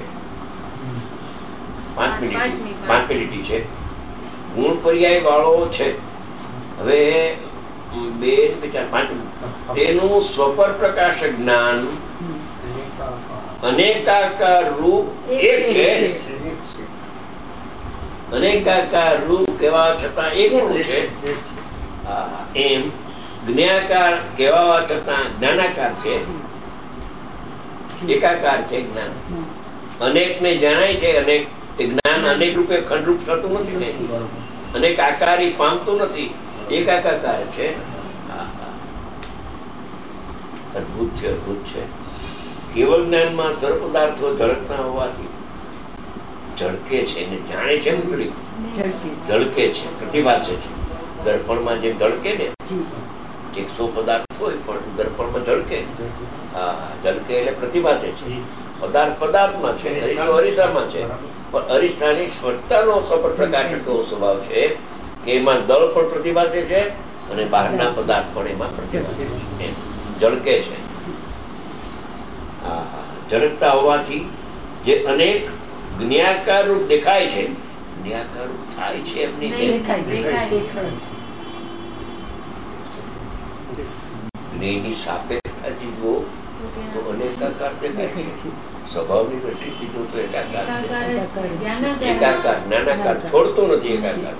પાંચમી લીટી પાંચમી લીટી છે. ગુણ પર્યાય વાળો છે. હવે બે ચાર પાંચ તેનું સ્વપર પ્રકાશ જ્ઞાન અનેકાકાર રૂપ એક છે. અનેકાકાર રૂપ કહેવા છતાં એકલું છે. એમ જ્ઞાકાર કહેવા છતાં જ્ઞાનાકાર છે, એકાકાર છે. જ્ઞાન અનેક ને જણાય છે. અનેક જ્ઞાન અનેક રૂપે ખંડરૂપ થતું નથી ને, અનેક આકારી પામતું નથી, એકાકાર છે. અદભુત છે, અદભુત છે. કેવળ જ્ઞાનમાં સર્વ પદાર્થો ઝળકના હોવાથી ઝળકે છે ને જાણે છે, મુદ્રિક ઝળકે છે, પ્રતિભાસે છે. દર્પણમાં જેમ ઝળકે ને, એકસો પદાર્થ હોય પણ દર્પણમાં ઝળકે. હા, ઝળકે એટલે પ્રતિભાસે છે. પદાર્થ પદાર્થમાં છે, અરીસો અરીસામાં છે. પણ અરીસાની સ્વચ્છતાનો સપર પ્રકાશ એવો સ્વભાવ છે કે એમાં દળ પણ પ્રતિભાસે છે અને બહારના પદાર્થ પણ એમાં પ્રતિભાસે છે, ઝળકે છે. હા હા, ઝળકતા હોવાથી જે અનેક જ્ઞાકાર રૂપ દેખાય છે, જ્ઞાકાર રૂપ થાય છે એમની જ્ઞેયની સાપેક્ષતા જુઓ તો અનેકાકાર દેખાય છે. સ્વભાવની દ્રષ્ટિથી જો તો એકાકાર એકાકાર જ્ઞાનાકાર છોડતો નથી. એકાકાર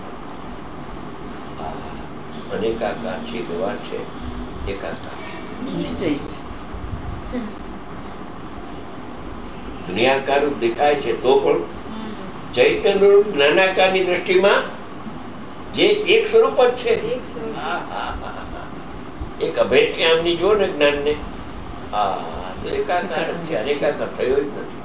અનેકાકાર છે, વ્યવહાર છે, એકાકાર છે. જ્ઞાનાકાર રૂપ દેખાય છે તો પણ ચૈતન્ય રૂપ જ્ઞાનાકારની દ્રષ્ટિમાં જે એક સ્વરૂપ જ છે. એક અભેદ આમની જો ને જ્ઞાન ને, હા તો એકાકાર જ છે, અનેકાકાર થયો જ નથી.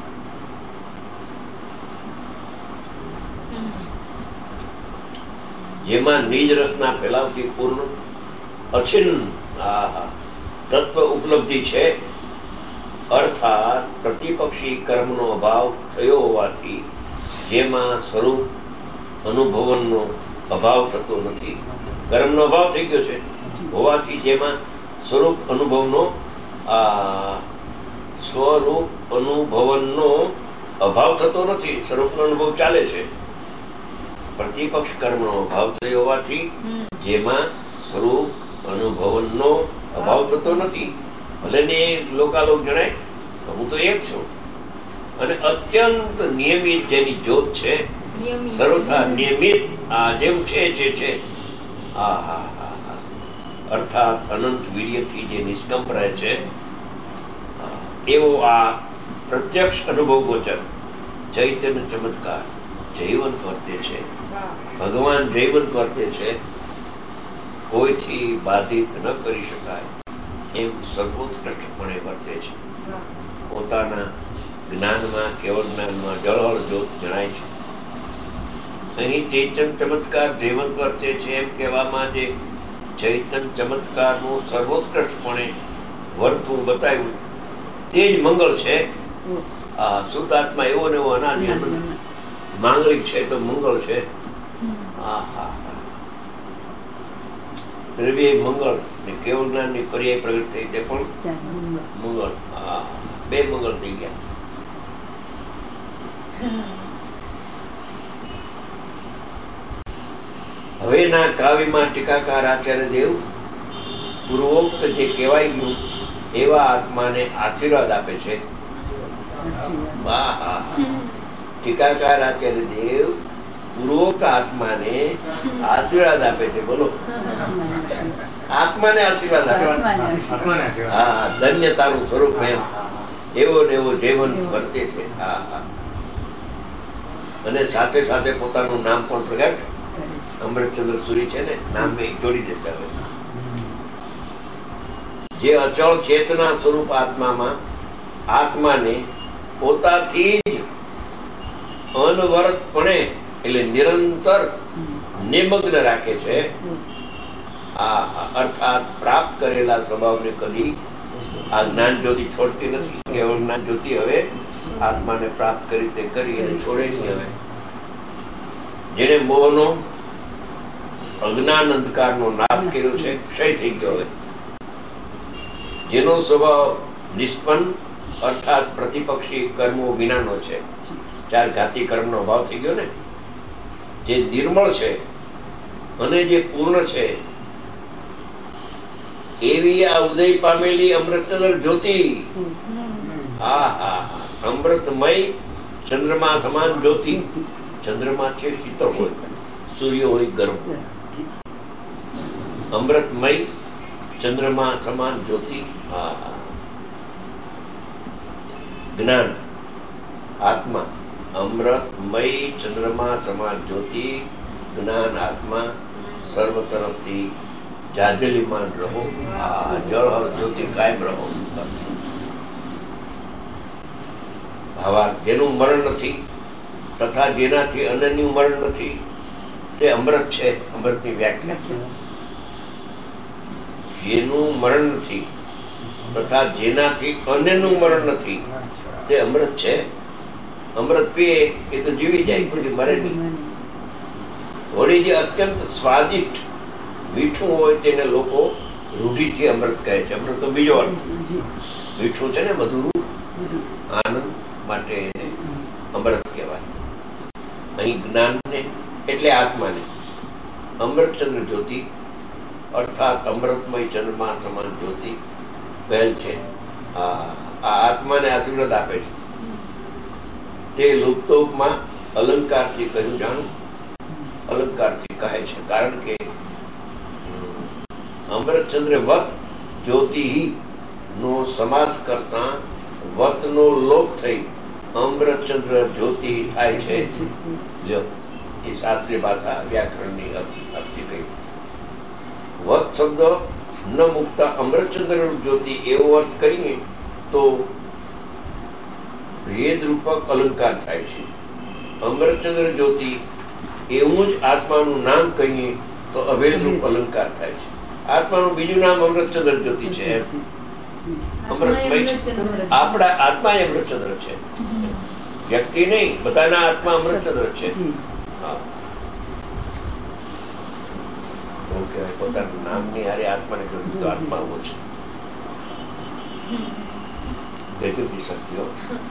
જેમાં નિજ રસના ફેલાવથી પૂર્ણ અછિન્ન તત્વ ઉપલબ્ધિ છે. અર્થાત પ્રતિપક્ષી કર્મનો અભાવ થયો હોવાથી જેમાં સ્વરૂપ અનુભવનનો અભાવ થતો નથી. કર્મનો અભાવ થઈ ગયો છે હોવાથી જેમાં સ્વરૂપ અનુભવનો આ સ્વરૂપ અનુભવનનો અભાવ થતો નથી. સ્વરૂપનો અનુભવ ચાલે છે. પ્રતિપક્ષ કર્મનો અભાવ થયો હોવાથી જેમાં સ્વરૂપ અનુભવનનો અભાવ થતો નથી. ભલે ને લોકાલોક જણાય હું તો એક છું, અને અત્યંત નિયમિત જેની જ્યોત છે, સર્વથા નિયમિત આ જેમ છે જે છે. હા હા હા હા અર્થાત અનંત વીર્યથી જે નિષ્કંપ રહે છે એવો આ પ્રત્યક્ષ અનુભવ ગોચર ચૈતન્ય ચમત્કાર જૈવંત વર્તે છે. ભગવાન જૈવંત વર્તે છે, કોઈથી બાધિત ન કરી શકાય એમ સર્વોત્કૃષ્ટપણે વર્તે છે. પોતાના જ્ઞાનમાં કેવળ જ્ઞાનમાં જળહળ જ્યોત જણાય છે. અહીં ચૈતન્ય ચમત્કાર જૈવંત વર્તે છે એમ કહેવામાં જે ચૈતન્ય ચમત્કારનું સર્વોત્કૃષ્ટપણે વર્તવું બતાવ્યું તે જ મંગળ છે. આ શુદ્ધાત્મા એવો ને એવો અનાદિ માંગલિક છે તો મંગળ છે. હા હા હા દ્રવ્ય મંગળ ને કેવળ જ્ઞાનની પર્યાય પ્રગટ થઈ તે પણ મંગળ. હા બે મંગળ થઈ ગયા. હવેના કાવ્યમાં ટીકાકાર આચાર્ય દેવ પૂર્વોક્ત જે કહેવાય ગયું એવા આત્માને આશીર્વાદ આપે છે. ટીકાકાર આચાર્ય દેવ પૂર્વોક્ત આત્માને આશીર્વાદ આપે છે. બોલો, આત્માને આશીર્વાદ આપે. હા, ધન્યતાનું સ્વરૂપ એમ એવો ને એવો જીવન વર્તે છે. હા હા અને સાથે સાથે પોતાનું નામ પણ પ્રગટ અમૃતચંદ્ર સુરી છે ને, નામ મેં જોડી દેશે. હવે જે અચળ ચેતના સ્વરૂપ આત્મામાં આત્માને પોતાથી જ અનવરતપણે એટલે નિરંતર નિમગ્ન રાખે છે. આ અર્થાત પ્રાપ્ત કરેલા સ્વભાવને કદી આ જ્ઞાન જ્યોતિ છોડતી નથી. કેવળ જ્ઞાન જ્યોતિ હવે આત્માને પ્રાપ્ત કરી તે કરી અને છોડે નહીં. હવે જેને મોહનો અજ્ઞાન અંધકારનો નાશ કર્યો છે, ક્ષય થઈ ગયો. હવે જેનો સ્વભાવ નિષ્પન્ન અર્થાત પ્રતિપક્ષી કર્મો વિનાનો છે. ચાર ઘાતી કર્મનો અભાવ થઈ ગયો ને. જે નિર્મળ છે અને જે પૂર્ણ છે એવી આ ઉદય પામેલી અમૃતચંદ્ર જ્યોતિ. હા હા અમૃતમય ચંદ્રમા સમાન જ્યોતિ. ચંદ્રમા છે શીતળ હોય, સૂર્ય હોય ગરમ. અમૃતમય ચંદ્રમા સમાન જ્યોતિ. હા હા જ્ઞાન આત્મા અમૃતમય ચંદ્રમા સમાન જ્યોતિ. જ્ઞાન આત્મા સર્વ તરફથી જાજલીમાન રહો. આ જળ હર જ્યોતિ કાયમ રહો. ભાવાર્થ જેનું મરણ નથી તથા જેનાથી અન્યનું મરણ નથી તે અમૃત છે. અમૃતની વ્યાખ્યા જેનું મરણ નથી તથા જેનાથી અન્યનું મરણ નથી તે અમૃત છે. અમૃત પીએ એ તો જીવી જાય, કોઈ મરે નહીં. વળી જે અત્યંત સ્વાદિષ્ટ મીઠું હોય તેને લોકો રૂઢિથી અમૃત કહે છે. અમૃત તો બીજો અર્થ. મીઠું છે ને મધુરું, આનંદ માટે એને અમૃત કહેવાય. અહીં જ્ઞાનને એટલે આત્માને અમૃતચંદ્ર જ્યોતિ અર્થાત અમૃતમય ચંદ્રમા સમાન જ્યોતિ કહેલ છે. આ આત્માને આશીર્વાદ આપે છે. તે લુપ્તોપમાં અલંકારથી કહ્યું જાણું. અલંકારથી કહે છે કારણ કે અમૃતચંદ્ર વત જ્યોતિ નો સમાસ કરતા વત નો લોપ થઈ અમૃતચંદ્ર જ્યોતિ થાય છે. એ શાસ્ત્રીય ભાષા વ્યાકરણની અર્થથી કહી. વત શબ્દ ન મુકતા અમૃતચંદ્ર જ્યોતિ એવો અર્થ કરીએ તો ભેદ રૂપક અલંકાર થાય છે. અમૃતચંદ્ર જ્યોતિ એવું જ આત્માનું નામ કહીએ તો અભેદ રૂપ અલંકાર થાય છે. આત્માનું બીજું નામ અમૃતચંદ્ર જ્યોતિ છે. એમ અમૃતમય છે. આપણા આત્મા એ અમૃતચંદ્ર છે, વ્યક્તિ નહીં. બધાના આત્મા અમૃતચંદ્ર છે. એવું કહેવાય પોતાના નામની હારે આત્માને જોડ્યું તો આત્મા આવો છે. ગજબની શક્તિઓ.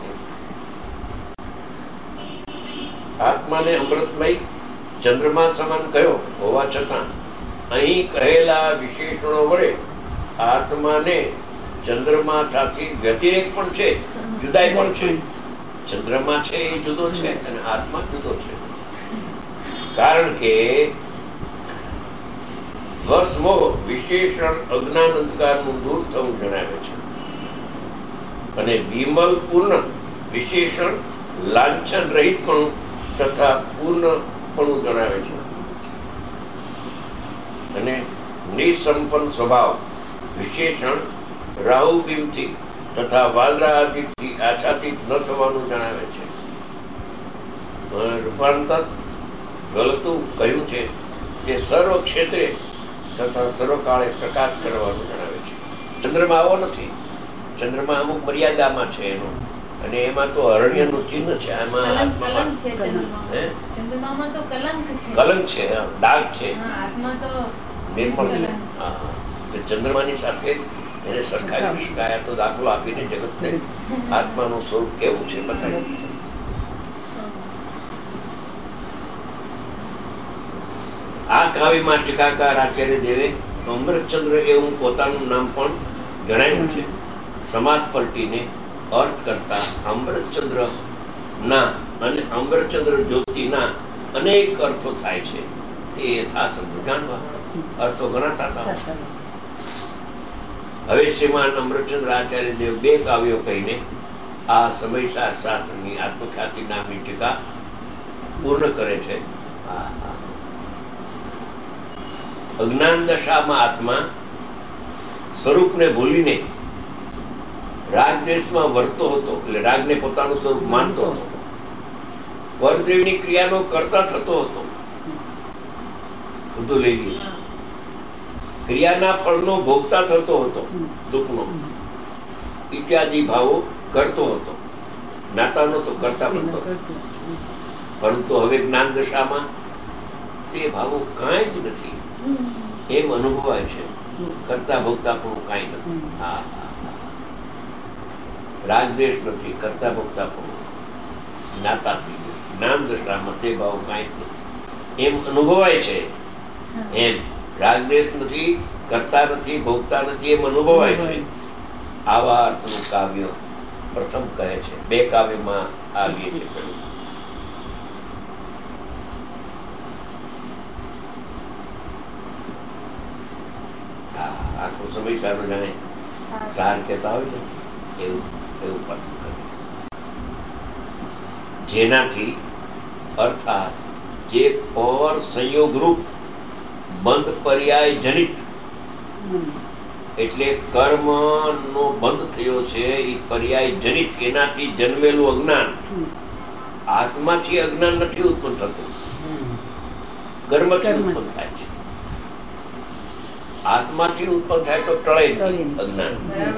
આત્માને અમૃતમય ચંદ્રમા સમાન કયો હોવા છતાં અહીં કહેલા વિશેષણો વડે આત્માને ચંદ્રમા સાથે વ્યતિરેક પણ છે, જુદાઈ પણ છે. ચંદ્રમા છે એ જુદો છે અને આત્મા જુદો છે. કારણ કે વસમો વિશેષણ અજ્ઞાન અંધકારનું દૂર થવું જણાવે છે અને વિમલ પૂર્ણ વિશેષણ લાંછન રહિતપણું તથા પૂર્ણપણું જણાવે છે. અને નિસંપન્ન સ્વભાવ વિશેષણ રાહુબીમથી તથા વાદળા આદિથી આચ્છાદિત ન થવાનું જણાવે છે. રૂપાંતર ગલતું કહ્યું છે તે સર્વ ક્ષેત્રે તથા સર્વકાળે પ્રકાશ કરવાનું જણાવે છે. ચંદ્રમા આવો નથી. ચંદ્રમા અમુક મર્યાદામાં છે એનો, અને એમાં તો અરણ્યનું ચિહ્ન છે. આમાં આત્મામાં કલંક છે, ડાઘ છે, નિર્મળ છે. ચંદ્રમાની સાથે એને સરખાવી શકાય. તો દાખલો આપીને જગતને આત્માનું સ્વરૂપ કેવું છે બતાવી. આ કાવ્યમાં ટીકાકાર આચાર્ય દેવે અમૃતચંદ્ર એવું પોતાનું નામ પણ જણાવ્યું છે. સમાસ પલટીને અર્થ કરતા અમૃતચંદ્ર ના અને અમૃતચંદ્ર જ્યોતિના અનેક અર્થો થાય છે. તે યથાસંભવ જાણવા અર્થો ઘણા થતા. હવે શ્રીમાન અમૃતચંદ્ર આચાર્ય દેવ બે કાવ્યો કહીને આ સમયસાર શાસ્ત્રની આત્મખ્યાતિ નામની ટીકા પૂર્ણ કરે છે. અજ્ઞાન દશામાં આત્મા સ્વરૂપને ભૂલીને રાગદેશમાં વર્તો હતો, એટલે રાગને પોતાનું સ્વરૂપ માનતો હતો. પરદેવની ક્રિયાનો કરતા થતો હતો. બધું લઈ ગયું. ક્રિયાના ફળનો ભોગતા થતો હતો, દુઃખનો ઇત્યાદિ ભાવો કરતો હતો. જ્ઞાતાનો તો કરતા બનતો. પરંતુ હવે જ્ઞાન દશામાં તે ભાવો કાંઈ જ નથી એમ અનુભવાય છે. કરતા ભોગતા પણ કાંઈ નથી. હા હા રાગ દ્વેષ નથી, કરતા ભોગતા પણ જ્ઞાતા થઈ ગયું. જ્ઞાન દશામાં તે ભાવ કાંઈ જ નથી એમ અનુભવાય છે. એમ રાગ દ્વેષ નથી, કરતા નથી, ભોગતા નથી એમ અનુભવાય છે. આવા અર્થનું કાવ્ય પ્રથમ કહે છે. બે કાવ્યમાં આવીએ છે પેલું. આખો સમય સારો જાણે સાર કહેતા હોય ને એવું એવું પ્રથમ કહે. જેનાથી અર્થાત જે પર સંયોગ રૂપ બંધ પર્યાય જનિત એટલે કર્મ નો બંધ થયો છે એ પર્યાય જનિત, એનાથી જન્મેલું અજ્ઞાન. આત્માથી અજ્ઞાન નથી ઉત્પન્ન થતું, કર્મથી ઉત્પન્ન થાય છે. આત્માથી ઉત્પન્ન થાય તો ટળે અજ્ઞાન.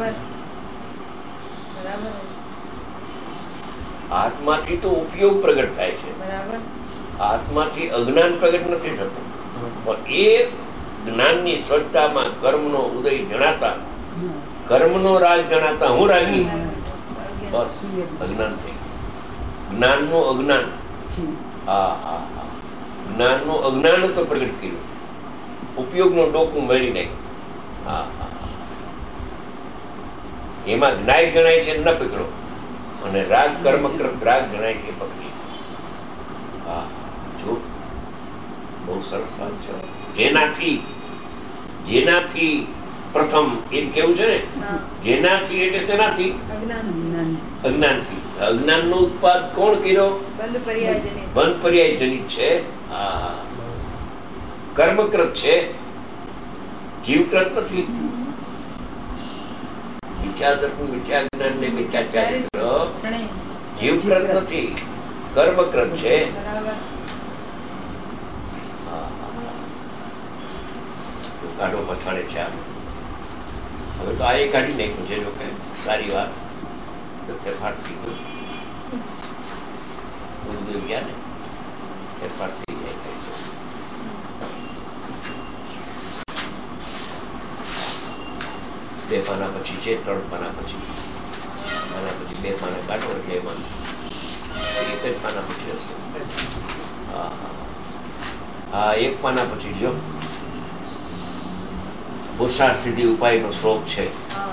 આત્માથી તો ઉપયોગ પ્રગટ થાય છે, આત્માથી અજ્ઞાન પ્રગટ નથી થતું. પણ એ જ્ઞાનની સ્વચ્છતામાં કર્મનો ઉદય જણાતા, કર્મનો રાગ જણાતા હું રાગી, બસ અજ્ઞાન થઈ ગયું. જ્ઞાનનું અજ્ઞાન, હા હા હા જ્ઞાનનું અજ્ઞાન તો પ્રગટ કર્યું, ઉપયોગનું ડોકું મેળવી નાખ્યું. હા હા એમાં જ્ઞાય ગણાય છે ન પકડો, અને રાગ કર્મકૃત રાગ ગણાય છે પકડી. હા જો બહુ સરસ વાત છે. જેનાથી જેનાથી પ્રથમ એમ કેવું છે ને, જેનાથી એટલે શેનાથી? અજ્ઞાનથી. અજ્ઞાન નો ઉત્પાદ કોણ કર્યો? બંધ પર્યાય જનિત છે. હા કર્મકૃત છે, જીવકૃત નથી. મિથ્યા દર્શન, મિથ્યા જ્ઞાન ને મિથ્યા ચારિત્ર જીવકૃત નથી, કર્મકૃત છે. કાઢો પછાડે છે. હવે તો આ એ કાઢી નાખ્યું છે. જો કે સારી વાત ફેરફાર થઈ ગયો, ઉર્દુ ગયા ને ફેરફાર થઈ જાય. બે પાના પછી છે, ત્રણ પાના પછી, આના પછી બે પાના કાઢો એટલે એમાં એક જ પાના પછી હશે. હા હા એક પાના પછી લ્યો. પુરુષાર્થ સિદ્ધિ ઉપાયનો શ્લોક છે.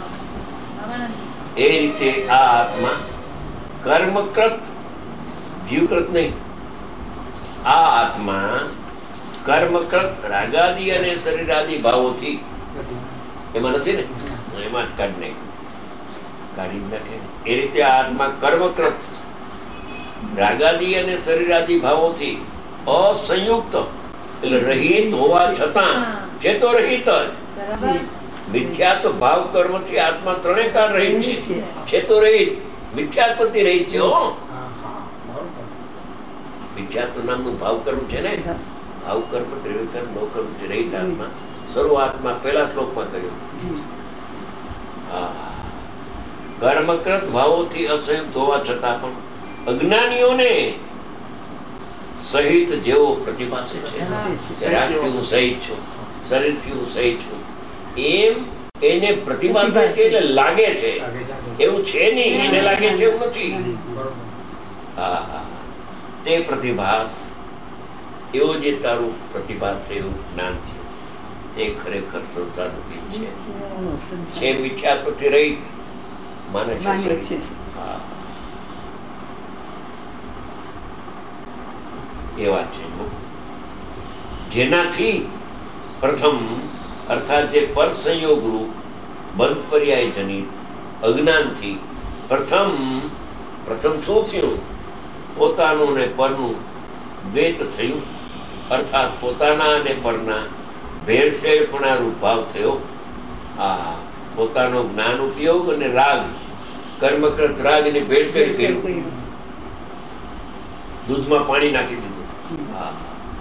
એ રીતે આ આત્મા કર્મકૃત, જીવકૃત નહીં. આ આત્મા કર્મકૃત રાગાદિ અને શરીરાદિ ભાવોથી, એમાં નથી ને, એમાં જ કાઢી નાખ્યું, કાઢી નાખે. એ રીતે આ આત્મા કર્મકૃત રાગાદિ અને શરીરાદિ ભાવોથી અસંયુક્ત એટલે રહિત હોવા છતાં છે તો રહિત જ. મિથ્યા તો ભાવ કર્મ થી આત્મા ત્રણેય કાળ રહિત છે, છે તો રહિત, મિથ્યાત્પતિ રહિત છે. હો મિથ્યાત્વ નામનું ભાવ કર્મ છે ને, ભાવ કર્મ દ્રવ્ય નો કર્મ થી રહિત આત્મા શરૂઆતમાં પહેલા શ્લોકમાં કહ્યું. કર્મકૃત ભાવોથી અસંયુક્ત હોવા છતાં પણ અજ્ઞાનીઓને સહિત જેવો પ્રતિભાસે છે. રાગથી હું સહિત છું, શરીરથી હું સહિત છું, એમ એને પ્રતિભાસ એટલે લાગે છે. એવું છે નહીં, એને લાગે છે એવું નથી. હા હા તે પ્રતિભાસ, એવો જે તારું પ્રતિભાસ છે, એવું જ્ઞાન છે, તે ખરેખર સંસારરૂપી છે. મિથ્યાત્વથી રહિત માને છે. હા એ વાત છે. જેનાથી પ્રથમ અર્થાત જે પર સંયોગ રૂપ બંધ પર્યાય જનિત અજ્ઞાનથી પ્રથમ પ્રથમ શું થયું? પોતાનું ને પરનું દ્વૈત થયું, અર્થાત પોતાના અને પરના ભેળસેળપણા રૂપ ભાવ થયો. આ પોતાનો જ્ઞાન ઉપયોગ અને રાગ કર્મકૃત રાગ ને ભેળસેળ કર્યું, દૂધમાં પાણી નાખી દીધું. હા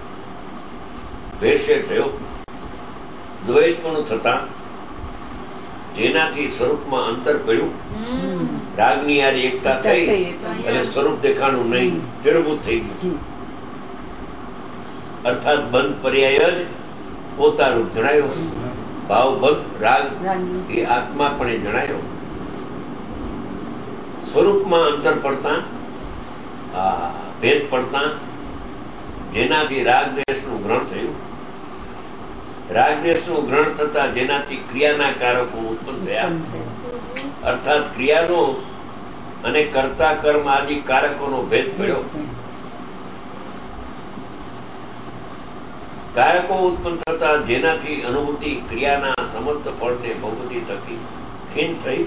ભેળસેળ થયો. દ્વૈતપણું થતા જેનાથી સ્વરૂપમાં અંતર પડ્યું, રાગની યાર એકતા થઈ અને સ્વરૂપ દેખાણું નહીં, જડભૂત થઈ ગયું. અર્થાત બંધ પર્યાય જ પોતા રૂપ જણાયો. ભાવ બંધ રાગ એ આત્મા પણ જણાયો. સ્વરૂપમાં અંતર પડતા, આ ભેદ પડતા, જેનાથી રાગદ્વેષનું ગ્રહણ થયું, રાગદ્વેષનું ગ્રહણ થતા જેનાથી ક્રિયાના કારકો ઉત્પન્ન થયા, અર્થાત ક્રિયાનો અને કર્તા કર્મ આદિ કારકોનો ભેદ પડ્યો. કારકો ઉત્પન્ન થતા જેનાથી અનુભૂતિ ક્રિયાના સમસ્ત ફળને ભોગવતી થકી ખીન થઈ,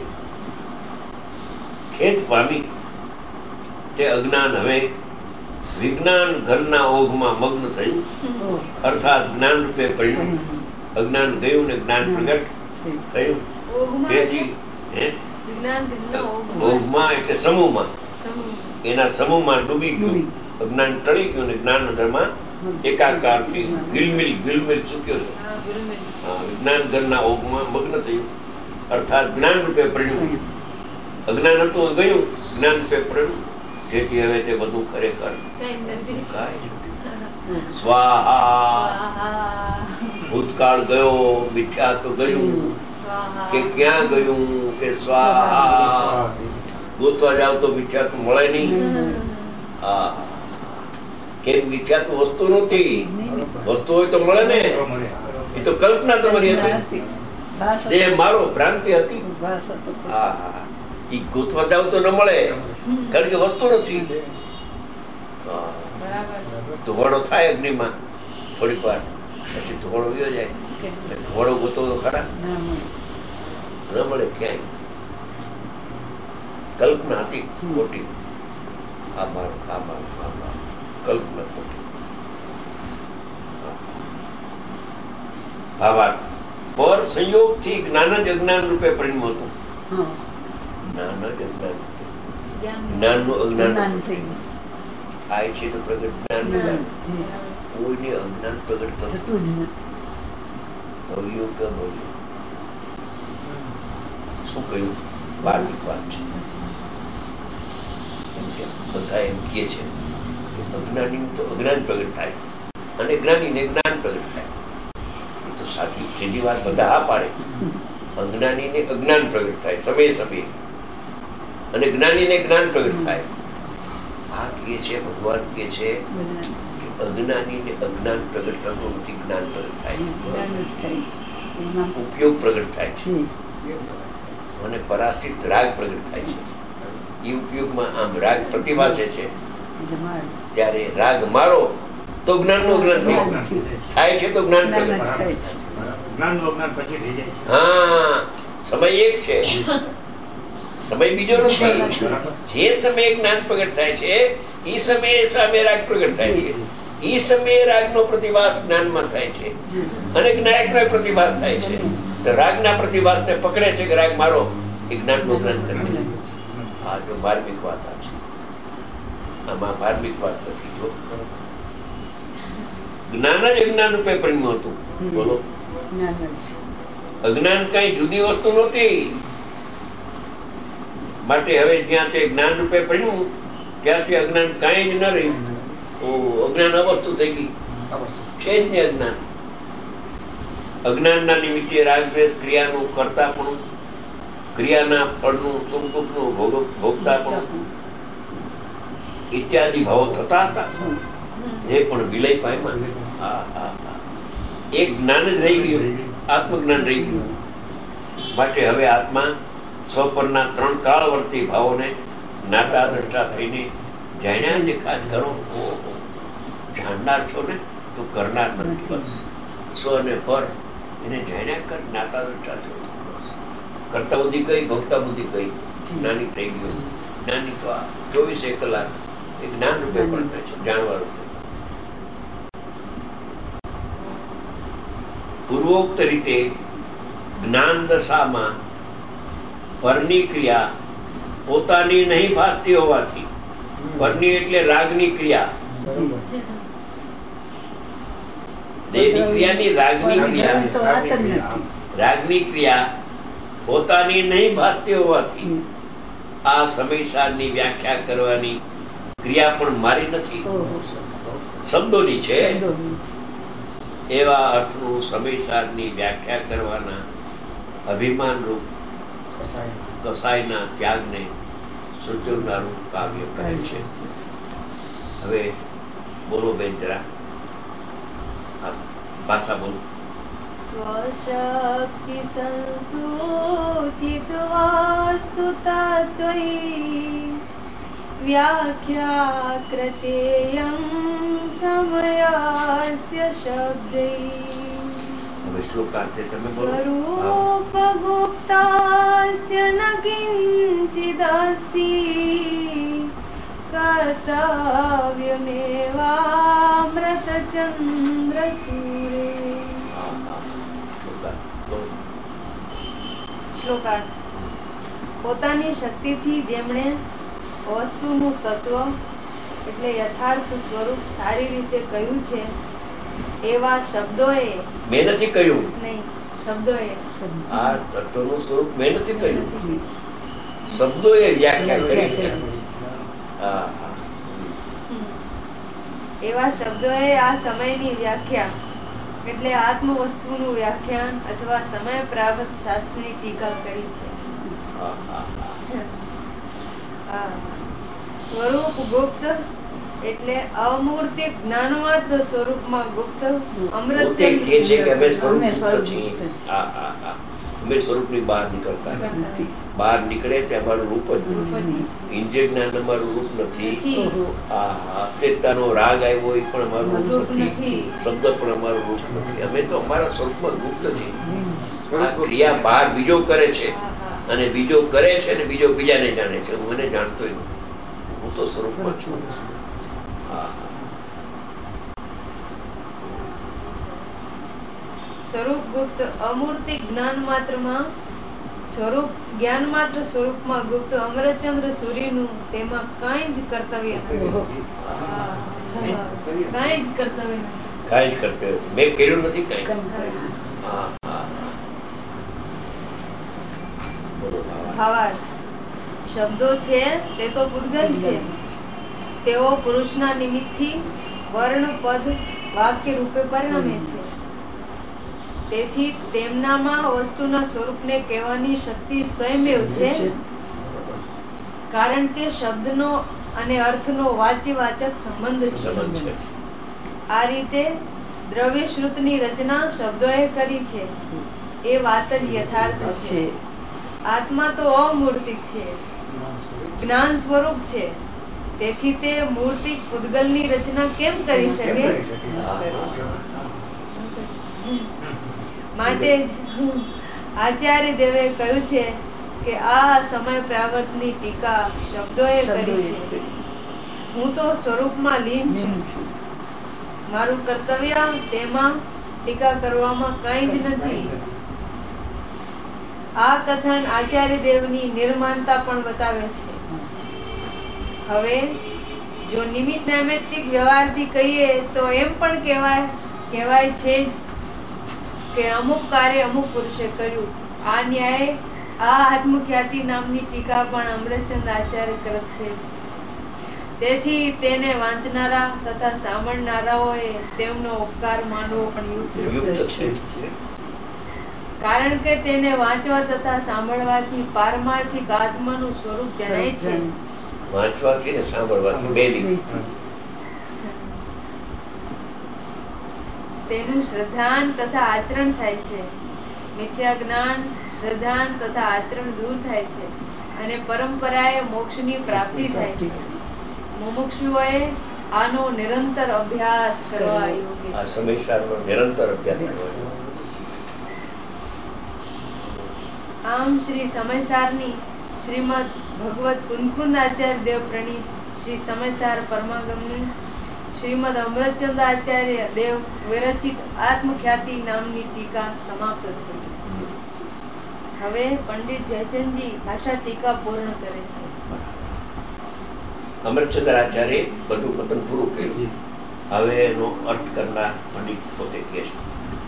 ખેદ પામી, તે અજ્ઞાન હવે વિજ્ઞાન ઘરના ઓઘમાં મગ્ન થયું, અર્થાત જ્ઞાન રૂપે પડ્યું. અજ્ઞાન ગયું ને જ્ઞાન પ્રગટ થયું. તેથી ઓઘમાં એટલે સમૂહમાં, એના સમૂહમાં ડૂબી ગયું. અજ્ઞાન ટળી ગયું ને જ્ઞાન અંદરમાં એકાકાર થઈ ગિલમિલ ગિલમિલ ચૂક્યો છે. વિજ્ઞાન ઘરના ઓઘમાં મગ્ન થયું, અર્થાત જ્ઞાન રૂપે પડ્યું. અજ્ઞાન હતું ગયું, જ્ઞાન રૂપે પડ્યું. તેથી હવે તે બધું ખરેખર સ્વાહા. ભૂતકાળ ગયો, મિથ્યા તો ગયું કે ક્યાં ગયું કે સ્વાહા. ગોતવા જાવ તો મિથ્યા તો મળે નહીં. હા, કે મિથ્યા તો વસ્તુ નથી. વસ્તુ હોય તો મળે ને. એ તો કલ્પના તમારી હતી, દેહ મારો ભ્રાંતિ હતી. હા હા, એ ગોતવા જાવ તો ન મળે, કારણ કે વસ્તુ નથી. ધુવાડો થાય અગ્નિમાં થોડીક વાર, પછી ધુવાડો ગયો જાય. ધુવાડો ગોતો તો ખરા, ન મળે ક્યાંય. કલ્પના હતી ખોટી. આ મારો આ મારો આ મારો કલ્પના ખોટી. ભાવાર્થ પર સંયોગથી જ્ઞાન જ અજ્ઞાન રૂપે પરિણ્યું હતું. જ્ઞાન જ અજ્ઞાન, જ્ઞાનનું અજ્ઞાન થાય છે તો પ્રગટ જ્ઞાન. કોઈને અજ્ઞાન પ્રગટ થતું જ ભવ્યું કે ભવ્યું. શું કહ્યું? વાર્મિક વાત છે. બધા એમ કહે છે કે અજ્ઞાની તો અજ્ઞાન પ્રગટ થાય અને જ્ઞાનીને જ્ઞાન પ્રગટ થાય. એ તો સાચી સીધી વાત બધા હા પાડે. અજ્ઞાનીને અજ્ઞાન પ્રગટ થાય સમય સમયે, અને જ્ઞાનીને જ્ઞાન પ્રગટ થાય. આ કહે છે ભગવાન કહે છે કે અજ્ઞાનીને અજ્ઞાન પ્રગટ થતું નથી, જ્ઞાન પ્રગટ થાય. ઉપયોગ પ્રગટ થાય છે અને પરાસ્થિત રાગ પ્રગટ થાય છે. એ ઉપયોગમાં આમ રાગ પ્રતિભાસે છે, ત્યારે રાગ મારો તો જ્ઞાન નું જ્ઞાન થાય છે, તો જ્ઞાન પ્રગટ. હા, સમય એક છે, સમય બીજો નથી. જે સમયે જ્ઞાન પ્રગટ થાય છે એ સમયે સામે રાગ પ્રગટ થાય છે. એ સમયે રાગનો પ્રતિભાસ જ્ઞાનમાં થાય છે અને જ્ઞાયકનો પ્રતિભાસ થાય છે. તો રાગના પ્રતિભાસને પકડે છે કે રાગ મારો, એ જ્ઞાનનું જ્ઞાન કરે. આ જો માર્મિક વાત છે, આમાં માર્મિક વાત નથી. જો જ્ઞાન જ અજ્ઞાન રૂપે પરિણ્યું હતું. બોલો, અજ્ઞાન કઈ જુદી વસ્તુ નહોતી. માટે હવે જ્યાં તે જ્ઞાન રૂપે પડ્યું ત્યાંથી અજ્ઞાન કાંઈ જ ન રહ્યું. અજ્ઞાન અવસ્તુ થઈ ગઈ છે જ નહીં. અજ્ઞાન અજ્ઞાનના નિમિત્તે રાગદ્વેષ ક્રિયાનું કરતાપણું, ક્રિયાના ફળનું સુખ દુઃખનું ભોગતાપણું ઇત્યાદિ ભાવો થતા હતા, જે પણ વિલય પામ્યા. એક જ્ઞાન જ રહી ગયું, આત્મજ્ઞાન રહી ગયું. માટે હવે આત્મા સ્વપરના ત્રણ કાળવર્તી ભાવોને જ્ઞાતા દ્રષ્ટા થઈને જાણ્યા જે ખાસ કરો. જાણનાર છો ને તો કરનાર નથી. બસ સ્વ અને પર એને જાણ્યા કર, જ્ઞાતા દ્રષ્ટા છો. બસ કરતા બુદ્ધિ કઈ, ભોગતા બુદ્ધિ કઈ, જ્ઞાની થઈ ગયો. જ્ઞાની તો આ ચોવીસે કલાક એ જ્ઞાન રૂપે પણ છે, જાણવા રૂપે. પૂર્વોક્ત રીતે જ્ઞાન દશામાં પરની ક્રિયા પોતાની નહીં ભાસતી હોવાથી, પરની એટલે રાગની ક્રિયા, દેહની ક્રિયાની રાગની ક્રિયા, રાગની ક્રિયા પોતાની નહીં ભાસતી હોવાથી આ સમયસારની વ્યાખ્યા કરવાની ક્રિયા પણ મારી નથી, શબ્દોની છે. એવા અર્થનું સમયસારની વ્યાખ્યા કરવાના અભિમાન રૂપ કસાયના ત્યાગને સૂચવનારું કાવ્ય કરે છે. હવે બોલો બેન જરા હા, ભાષા બોલો. स्वशक्ति संसूचित वास्तु तत्त्वयि व्याख्या कृतेयं समयस्य शब्दैः. હવે શ્લોકાર્થે તમે બોલો. स्वरूप गुप्तास्य न किञ्चिदस्ति कर्तव्यमेवामृतचन्द्रसूरे. હા હા શ્લોકાર્થ બોલો. શ્લોકાર્થ. પોતાની શક્તિથી જેમણે વસ્તુનું તત્વ એટલે યથાર્થ સ્વરૂપ સારી રીતે કહ્યું છે એવા શબ્દોએ મેં નથી કહ્યું. નહીં, શબ્દોએ આ તત્વનું સ્વરૂપ મેં નથી કહ્યું, શબ્દોએ વ્યાખ્યા કરી છે. હા હા એવા શબ્દોએ આ સમયની વ્યાખ્યા એટલે આત્મ વસ્તુનું વ્યાખ્યાન અથવા સમય પ્રાપ્ત શાસ્ત્રની ટીકા કરી છે. હા હા હા હા. સ્વરૂપ ગુપ્ત એટલે અમૂર્તિક જ્ઞાન માત્ર સ્વરૂપમાં ગુપ્ત અમૃત પોતે કહે છે કે અમે સ્વરૂપ અમે મુક્ત છીએ. હા હા હા અમે સ્વરૂપની બહાર નીકળતા નથી. બહાર નીકળે તે અમારું રૂપ જ નથી. ઇન્દ્રિય જ્ઞાન અમારું રૂપ નથી. હા હા અસ્તિત્વનો રાગ આવ્યો એ પણ અમારું રૂપ નથી. શબ્દ પણ અમારું રૂપ નથી. અમે તો અમારા સ્વરૂપમાં ગુપ્ત છીએ. આ ક્રિયા બહાર બીજો કરે છે અને બીજો કરે છે અને બીજો બીજાને જાણે છે. હું મને જાણતો નથી. હું તો સ્વરૂપમાં છું. હા હા સ્વરૂપ ગુપ્ત અમૂર્તિ જ્ઞાન માત્રમાં સ્વરૂપ જ્ઞાન માત્ર સ્વરૂપમાં ગુપ્ત અમરચંદ્ર સૂર્યનું તેમાં કાંઈ જ કર્તવ્ય નથી. કાંઈ જ કર્તવ્ય નથી. કાંઈ જ કર્તવ્ય નથી. મેં કર્યું નથી કાંઈ. હા હા બોલો ભાવાર્થ. ભાવાર્થ. શબ્દો છે તે તો પૂતગલ છે. તેઓ પુરુષના નિમિત્તથી વર્ણ પદ વાક્ય રૂપે પરિણમે છે. તેથી તેમનામાં વસ્તુના સ્વરૂપને કહેવાની શક્તિ સ્વયંમેવ છે. કારણ કે શબ્દનો અને અર્થનો વાચ્યવાચક સંબંધ છે. સંબંધ છે. આ રીતે દ્રવ્ય શ્રુતની રચના શબ્દોએ કરી છે એ વાત જ યથાર્થ છે. આત્મા તો અમૂર્તિક છે, જ્ઞાન સ્વરૂપ છે. તેથી તે મૂર્તિક પૂતગલની રચના કેમ કરી શકે? માટે જ આચાર્ય દેવે કહ્યું છે કે આ સમય પ્રાવર્તની ટીકા શબ્દોએ કરી છે. હું તો સ્વરૂપમાં લીન છું. મારું કર્તવ્ય તેમાં ટીકા કરવામાં કંઈ જ નથી. આ કથન આચાર્ય દેવની નિર્માનતા પણ બતાવે છે. હવે જો નિમિત્ત નૈમિત્તિક વ્યવહારથી કહીએ તો એમ પણ કહેવાય કહેવાય છે જ કે અમુક કાર્ય અમુક પુરુષે કર્યું. આ ન્યાય આ આત્મખ્યાતિ નામની ટીકા પણ અમરચંદ આચાર્ય કરે છે. તેથી તેને વાંચનારા તથા સાંભળનારાઓએ તેમનો ઉપકાર માનવો પણ યુક્ત છે. કારણ કે તેને વાંચવા તથા સાંભળવાથી પારમાર્થિક આત્માનું સ્વરૂપ જણાય છે. વાંચવાથી ને સાંભળવાથી બે રીતે. તેનું શ્રદ્ધાન તથા આચરણ થાય છે. મિથ્યા જ્ઞાન શ્રદ્ધાન તથા આચરણ દૂર થાય છે અને પરંપરાએ મોક્ષની પ્રાપ્તિ થાય છે. મુમુક્ષુઓએ આનો નિરંતર અભ્યાસ કરવા યોગ્ય આ છે. સમયસારનો નિરંતર અભ્યાસ કરવાનો. આમ શ્રી સમયસારની શ્રીમદ ભગવત કુંદકુંદ આચાર્ય દેવ પ્રણીત શ્રી સમયસાર પરમાગમની શ્રીમદ અમરચંદ આચાર્ય દેવ વિરચિત આત્મખ્યાતિ નામની ટીકા સમાપ્ત થઈ. હવે પંડિત જયચંદજી ભાષા ટીકા પૂર્ણ કરે છે. અમરચંદ્ર આચાર્ય બધું કથન પૂરું કર્યું. હવે એનો અર્થ કરનાર પંડિત પોતે કહે છે.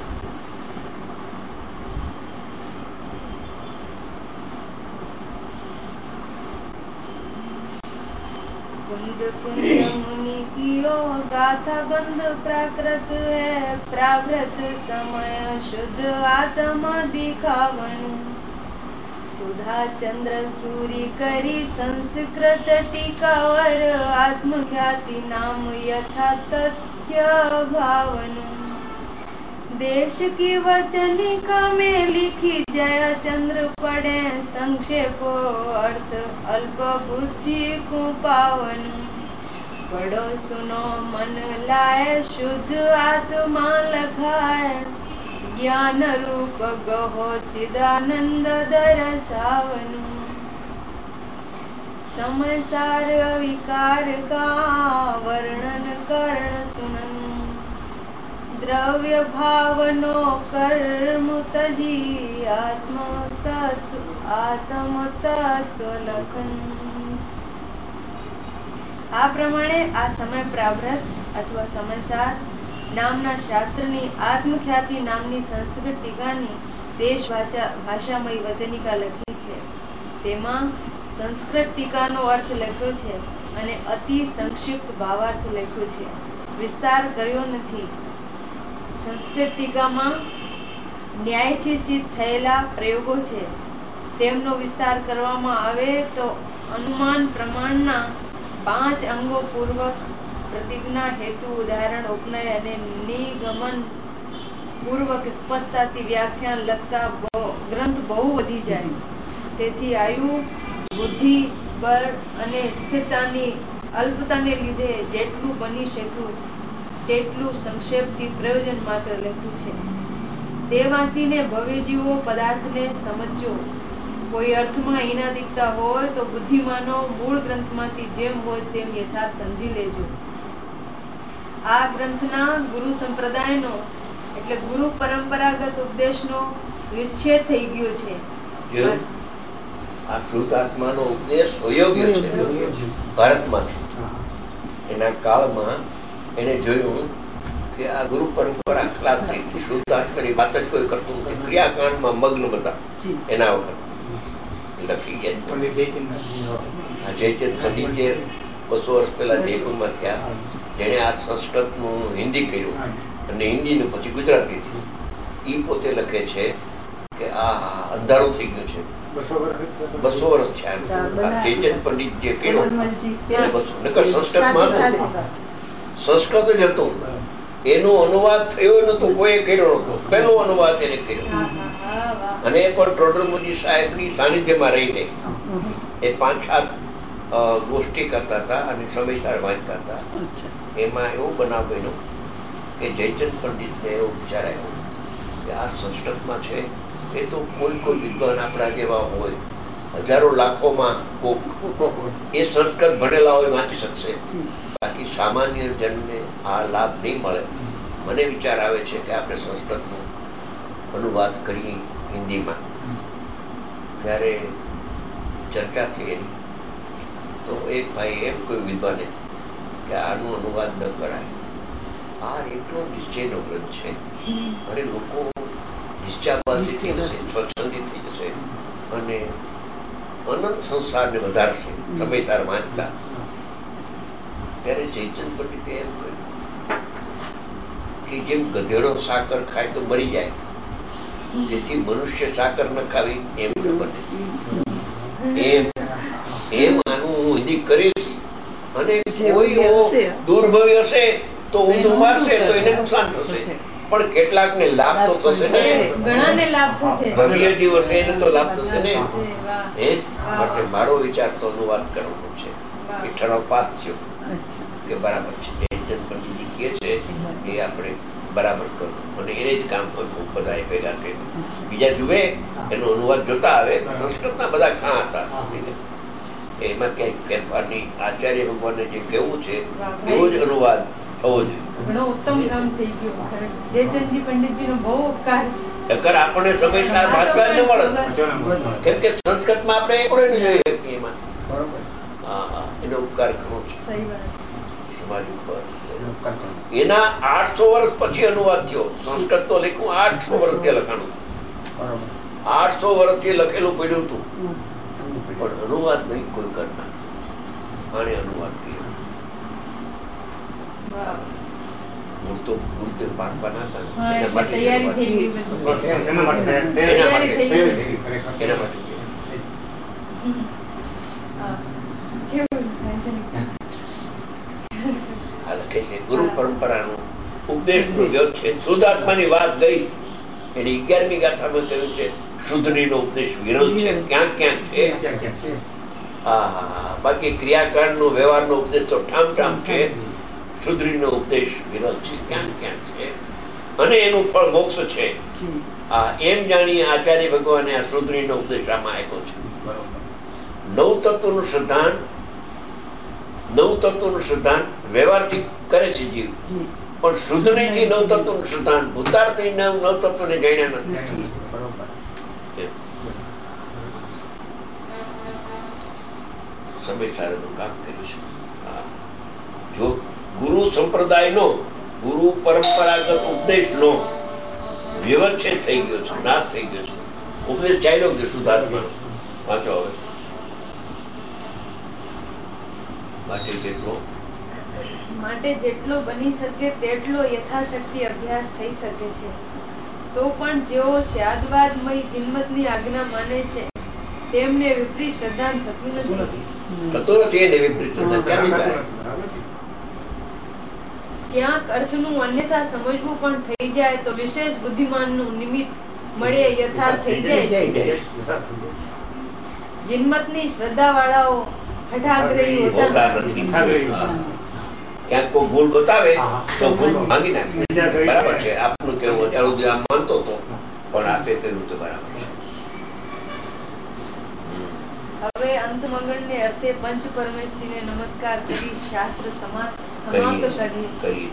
कुंद कुंद मुनि कियो गाथा बंद प्राकृत है प्रावृत समय शुद्ध आत्मा दिखावन સુધા ચંદ્ર સૂરી કરી સંસ્કૃત ટીકાવર આત્મખ્યાતિ નામ યથા તથ્ય ભાવનું देश की वचनिका में लिखी जया चंद्र पड़े संक्षेपो अर्थ अल्प बुद्धि को पावन पढ़ो सुनो मन लाए शुद्ध आत्मा लखाए ज्ञान रूप गहो चिदानंद दरसावन समय सार विकार का वर्णन करण सुनन द्रव्य भावनो कर्म तजी आत्म तत्व आत्म તત્વ લખન. આ પ્રમાણે આ સમય પ્રાવ્રત અથવા સમયસાર નામના શાસ્ત્રની આત્મખ્યાતિ નામની સંસ્કૃત ટીકાની દેશ ભાષા ભાષામય વચનિકા લખી છે. તેમાં સંસ્કૃત ટીકાનો અર્થ લખ્યો છે અને અતિ સંક્ષિપ્ત ભાવાર્થ લખ્યો છે. વિસ્તાર કર્યો નથી. સંસ્કૃત ટીકામાં ન્યાયથી સિદ્ધ થયેલા પ્રયોગો છે. તેમનો વિસ્તાર કરવામાં આવે તો અનુમાન પ્રમાણના પાંચ અંગો પૂર્વક પ્રતિજ્ઞા હેતુ ઉદાહરણ ઉપનય અને નિગમન પૂર્વક સ્પષ્ટતાથી વ્યાખ્યાન લખતા ગ્રંથ બહુ વધી જાય. તેથી આયુ બુદ્ધિ બળ અને સ્થિરતાની અલ્પતાને લીધે જેટલું બની શક્યું તેટલું સંક્ષેપથી પ્રયોજન માત્ર લખ્યું છે. તે વાંચીને ભવ્યજીવો પદાર્થને સમજજો. કોઈ અર્થમાં હીનાદિકતા હોય તો બુદ્ધિમાનો મૂળ ગ્રંથમાંથી જેમ હોય તેમ યથાર્થ સમજી લેજો. આ ગ્રંથના ગુરુ સંપ્રદાયનો એટલે ગુરુ પરંપરાગત ઉપદેશનો વિચ્છેદ થઈ ગયો છે. આ શુદ્ધ આત્માનો ઉપદેશ અયોગ્ય છે ભારતમાંથી. એના કાળમાં એને જોયું કે આ ગુરુ પરંપરા ખલાસ થઈ ગઈ. શુદ્ધ આત્માની વાત જ કોઈ કરતું નથી. ક્રિયાકાંડમાં મગ્ન બધા એના વખત લખી ગયા. જયચંદ પંડિત જે બસો વર્ષ પહેલા જયપુરમાં થયા, જેને આ સંસ્કૃતનું હિન્દી કર્યું અને હિન્દીનું પછી ગુજરાતી થયું, એ પોતે લખે છે કે આ અંધારું થઈ ગયું છે. બસો વર્ષ થયા જયચંદ પંડિત જે કર્યો નકર સંસ્કૃતમાં સંસ્કૃત જ હતું. એનો અનુવાદ થયો નતો, કોઈ કર્યો નતો. પહેલો અનુવાદ એને કર્યો અને એ પણ ટોડરમલજી સાહેબની સાનિધ્યમાં રહીને એ પાંચ સાત ગોષ્ઠી કરતા હતા અને સમયસાર વાંચતા હતા. એમાં એવો બનાવ બન્યો કે જયચંદ પંડિતને એવો વિચાર આવ્યો કે આ સંસ્કૃતમાં છે એ તો કોઈ કોઈ વિદ્વાન આપણા જેવા હોય, હજારો લાખોમાં કોક એ સંસ્કૃત ભણેલા હોય વાંચી શકશે, બાકી સામાન્ય જનને આ લાભ નહીં મળે. મને વિચાર આવે છે કે આપણે સંસ્કૃતનો અનુવાદ કરીએ હિન્દીમાં. ત્યારે ચર્ચા થઈ એની તો એક ભાઈ એમ કહ્યું વિદ્વાને કે આનું અનુવાદ ન કરાય. આ એટલો નિશ્ચયનો ગ્રંથ છે અને લોકો નિશ્ચાવાસી થઈ જશે, સ્વચ્છંદી થઈ જશે અને અનંત સંસારને વધારશે સમયસાર વાંચતા. ત્યારે જયચંદ પંડિતે એમ કહ્યું કે જેમ ગધેડો સાકર ખાય તો મરી જાય, તેથી મનુષ્ય સાકર ન ખાવી એમ ન બને. એમ એમ આનું હું હિન્દી કરીશ અને કોઈ દુર્ભવી હશે તો ઊંધું મારશે તો એને નુકસાન થશે, પણ કેટલાક ને લાભ તો થશે ને. ઘણાને લાભ થશે. ભવ્ય દિવસ એને તો લાભ થશે ને. હે માટે મારો વિચાર તો અનુવાદ કરવાનો છે. એ ઠરાવ પાસ થયો કે બરાબર છે જયચંદ પંડિતજી કહે છે એ આપણે બરાબર કરવું અને એને જ કામ કરવું. બધા ભેગા થઈને બીજા જુએ એનો અનુવાદ જોતા આવે. સંસ્કૃતના બધા ખા હતા, એમાં ક્યાંય ફેરફારની આચાર્ય ભગવાનને જે કેવું છે એવો જ અનુવાદ થવો જોઈએ. ઘણો ઉત્તમ કામ થઈ ગયું. જયચંદજી પંડિતજીનો બહુ ઉપકાર છે. અગર આપણને સમયસર વાંચવા જ ન મળે કેમ કે સંસ્કૃતમાં આપણે એકડો જોઈએ એમાં. હા હા એનો ઉપકાર ઘણો છે સમાજ ઉપર. એના આઠસો વર્ષ પછી અનુવાદ થયો. સંસ્કૃત તો લખ્યું આઠસો વર્ષથી લખાણું. આઠસો વર્ષથી લખેલું પડ્યું હતું પણ અનુવાદ નહીં કોઈ કરતા. આને અનુવાદ કર્યો. મૂર્તો મૂર્તિ પાડવાના હતા એના માટે એના માટે કેવું આ લખે છે ગુરુ પરંપરાનો ઉપદેશનો વ્યવચ્છેદ શુદ્ધાત્માની વાત ગઈ એની અગિયારમી ગાથામાં કહ્યું છે શુદ્ધનીનો ઉપદેશ વિરોધ છે, ક્યાંક ક્યાંક છે. હા હા બાકી ક્રિયાકાંડનો વ્યવહારનો ઉપદેશ તો ઠામ ઠામ છે. શુદ્ધનીનો ઉપદેશ વિરોધ છે, ક્યાંક ક્યાંક છે, અને એનું ફળ મોક્ષ છે. આ એમ જાણીએ આચાર્ય ભગવાને આ શુદ્ધનીનો ઉપદેશ આમાં આપ્યો છે. નવ તત્વનું શ્રદ્ધાન નવ તત્વનું શ્રદ્ધાન વ્યવહારથી કરે છે જીવ, પણ શુદ્ધનીથી નવ તત્વનું શ્રદ્ધાન ભૂતાર્થી નવ નવ તત્વને જાણ્યા નથી. સમય સારેનું કામ કર્યું છે. જો ગુરુ સંપ્રદાયનો ગુરુ પરંપરાગત ઉપદેશનો વ્યવચ્છેદ થઈ ગયો છે, નાશ થઈ ગયો છે. ઉપદેશ ચાલ્યો ગયો શુદ્ધાત્માનો. વાંચો હવે. માટે જેટલો માટે જેટલો બની શકે તેટલો યથાશક્તિ અભ્યાસ થઈ શકે છે. તો પણ જેઓ સ્યાદવાદમય જિન્મતની આજ્ઞા માને છે તેમને વિપરીત શ્રદ્ધાન થતું નથી. થતું નથી એને વિપરીત શ્રદ્ધાન ક્યાંથી થાય? ક્યાંક અર્થનું અન્યથા સમજવું પણ થઈ જાય તો વિશેષ બુદ્ધિમાનનું નિમિત્ત મળે યથાર્થ થઈ જાય છે. જિન્મતની શ્રદ્ધાવાળાઓ હઠાગ્રહી હોતા નથી. ક્યાંક કોઈ ભૂલ બતાવે તો ભૂલ ભાંગી નાખે. બરાબર છે આપનું કેવું. અત્યાર સુધી આમ માનતો હતો પણ આપે કર્યું તો બરાબર છે. હવે અંત મંગળને અર્થે પંચ પરમેષ્ઠીને નમસ્કાર કરી શાસ્ત્ર સમાપ્ત કરીએ.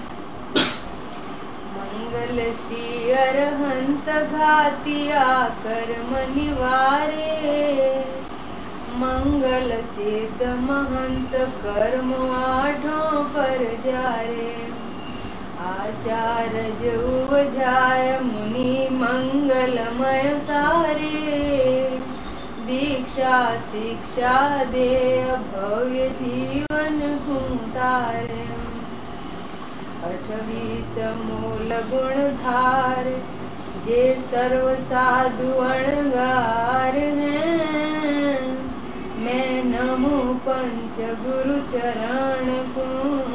મંગલ શ્રી અરહંત ઘાતિયા કર્મ નિવારે, મંગલ સિદ્ધ મહંત કર્મ આઠો પર જારે, આચાર ઉપજાય મુનિ મંગલમય સારે, દીક્ષા શિક્ષા દે ભવ્ય જીવન ગુંતારે, અઠવીસ મૂલ ગુણ ધાર જે સર્વ સાધુ અણગાર હૈ, मैं नमो पंच गुरु चरण को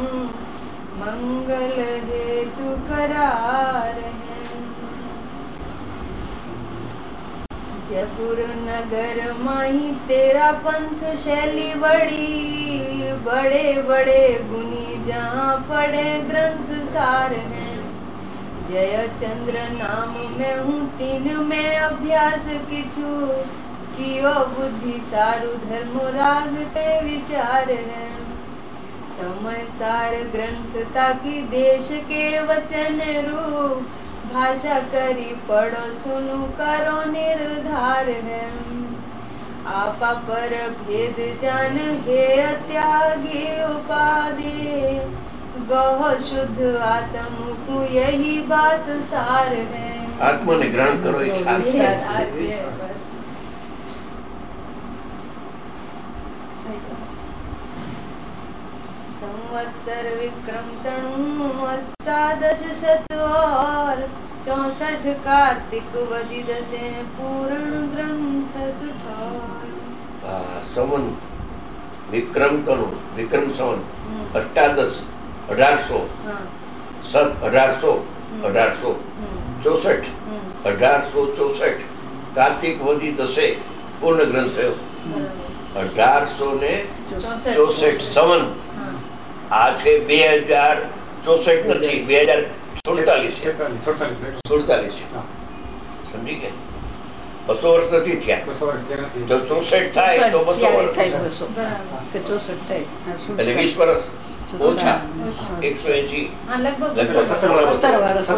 मंगल हेतु करार हैं। जयपुर नगर माही तेरा पंथ शैली बड़ी, बड़े बड़े गुनी जहाँ पढ़े ग्रंथ सार हैं, जय चंद्र नाम में हूँ तीन में अभ्यास किछु, कियो बुद्धि सारु धर्म राग ते विचार है, समय सार ग्रंथ ताकि देश के वचन रूप, भाषा करी पढ़ो सुनु करो निर्धार है, आपा पर भेद जान हे त्यागी उपाधि, गह शुद्ध आत्म को यही बात सार है। आत्मा ने ग्रहण करो एक साथ संवत्सर विक्रम तणु अष्टादश शत और चौसठ कार्तिक वदी दसे पूर्ण ग्रंथ सुठार। संवन विक्रम तणु विक्रम संवन अष्टादश अठार सौ सत अठार सौ अठार सौ चौसठ अठार सौ चौसठ कार्तिक वदी दसे पूर्ण ग्रंथ થયો. અઢારસો ને ચોસઠ સંવન. આ છે બે હજાર ચોસઠ નથી, બે હજાર સુડતાલીસ છે. સુડતાલીસ છે. સમજી ગયા? બસો વર્ષ નથી થયા. જો ચોસઠ થાય તો બસો વર્ષ, એટલે વીસ વર્ષ ઓછા. એકસો એસી લગભગ સત્તર વર્ષ.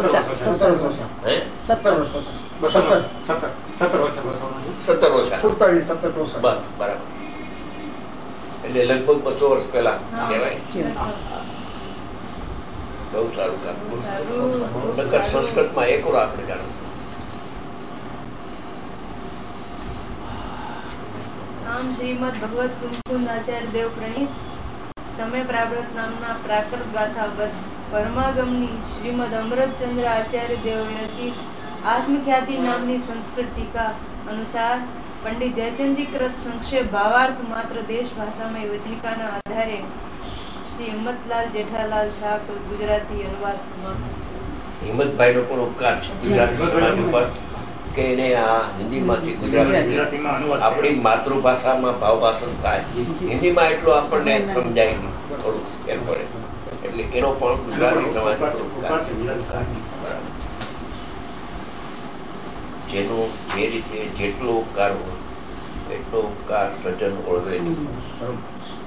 સત્તર વર્ષ બરાબર. એટલે લગભગ બસો વર્ષ પહેલા કહેવાય. બહુ સારું કામ. નકર સંસ્કૃતમાં એકોરો આપણે જાણો. આમ શ્રીમદ ભગવત કુંકુંદ આચાર્ય દેવ પ્રણીત સમય પ્રાપ્ત નામના પ્રાકૃત ગાથાગત પરમાગમની શ્રીમદ અમૃતચંદ્ર આચાર્ય દેવે રચિત આત્મખ્યાતિ નામની સંસ્કૃત ટીકા અનુસાર પંડિત જયચંદજી કૃત સંક્ષેપ ભાવાર્થ માત્ર દેશ ભાષામાં યોજનિકાના આધારે શ્રી હિંમતલાલ જેઠાલાલ શાહ કૃત ગુજરાતી અનુવાદ સમાપ્ત. હિંમતભાઈ નો પણ ઉપકાર છે ગુજરાતી સમાજ ઉપર કે એને આ હિન્દીમાંથી ગુજરાતી આપણી માતૃભાષામાં ભાવભાષણ થાય. હિન્દીમાં એટલું આપણને સમજાય નહીં, થોડુંક ફેર પડે, એટલે એનો પણ ગુજરાતી સમાજ ઉપર ઉપકાર છે. બરાબર. જેનો જે રીતે જેટલો ઉપકાર હોય એટલો ઉપકાર સજ્જન ઓળવે નહીં.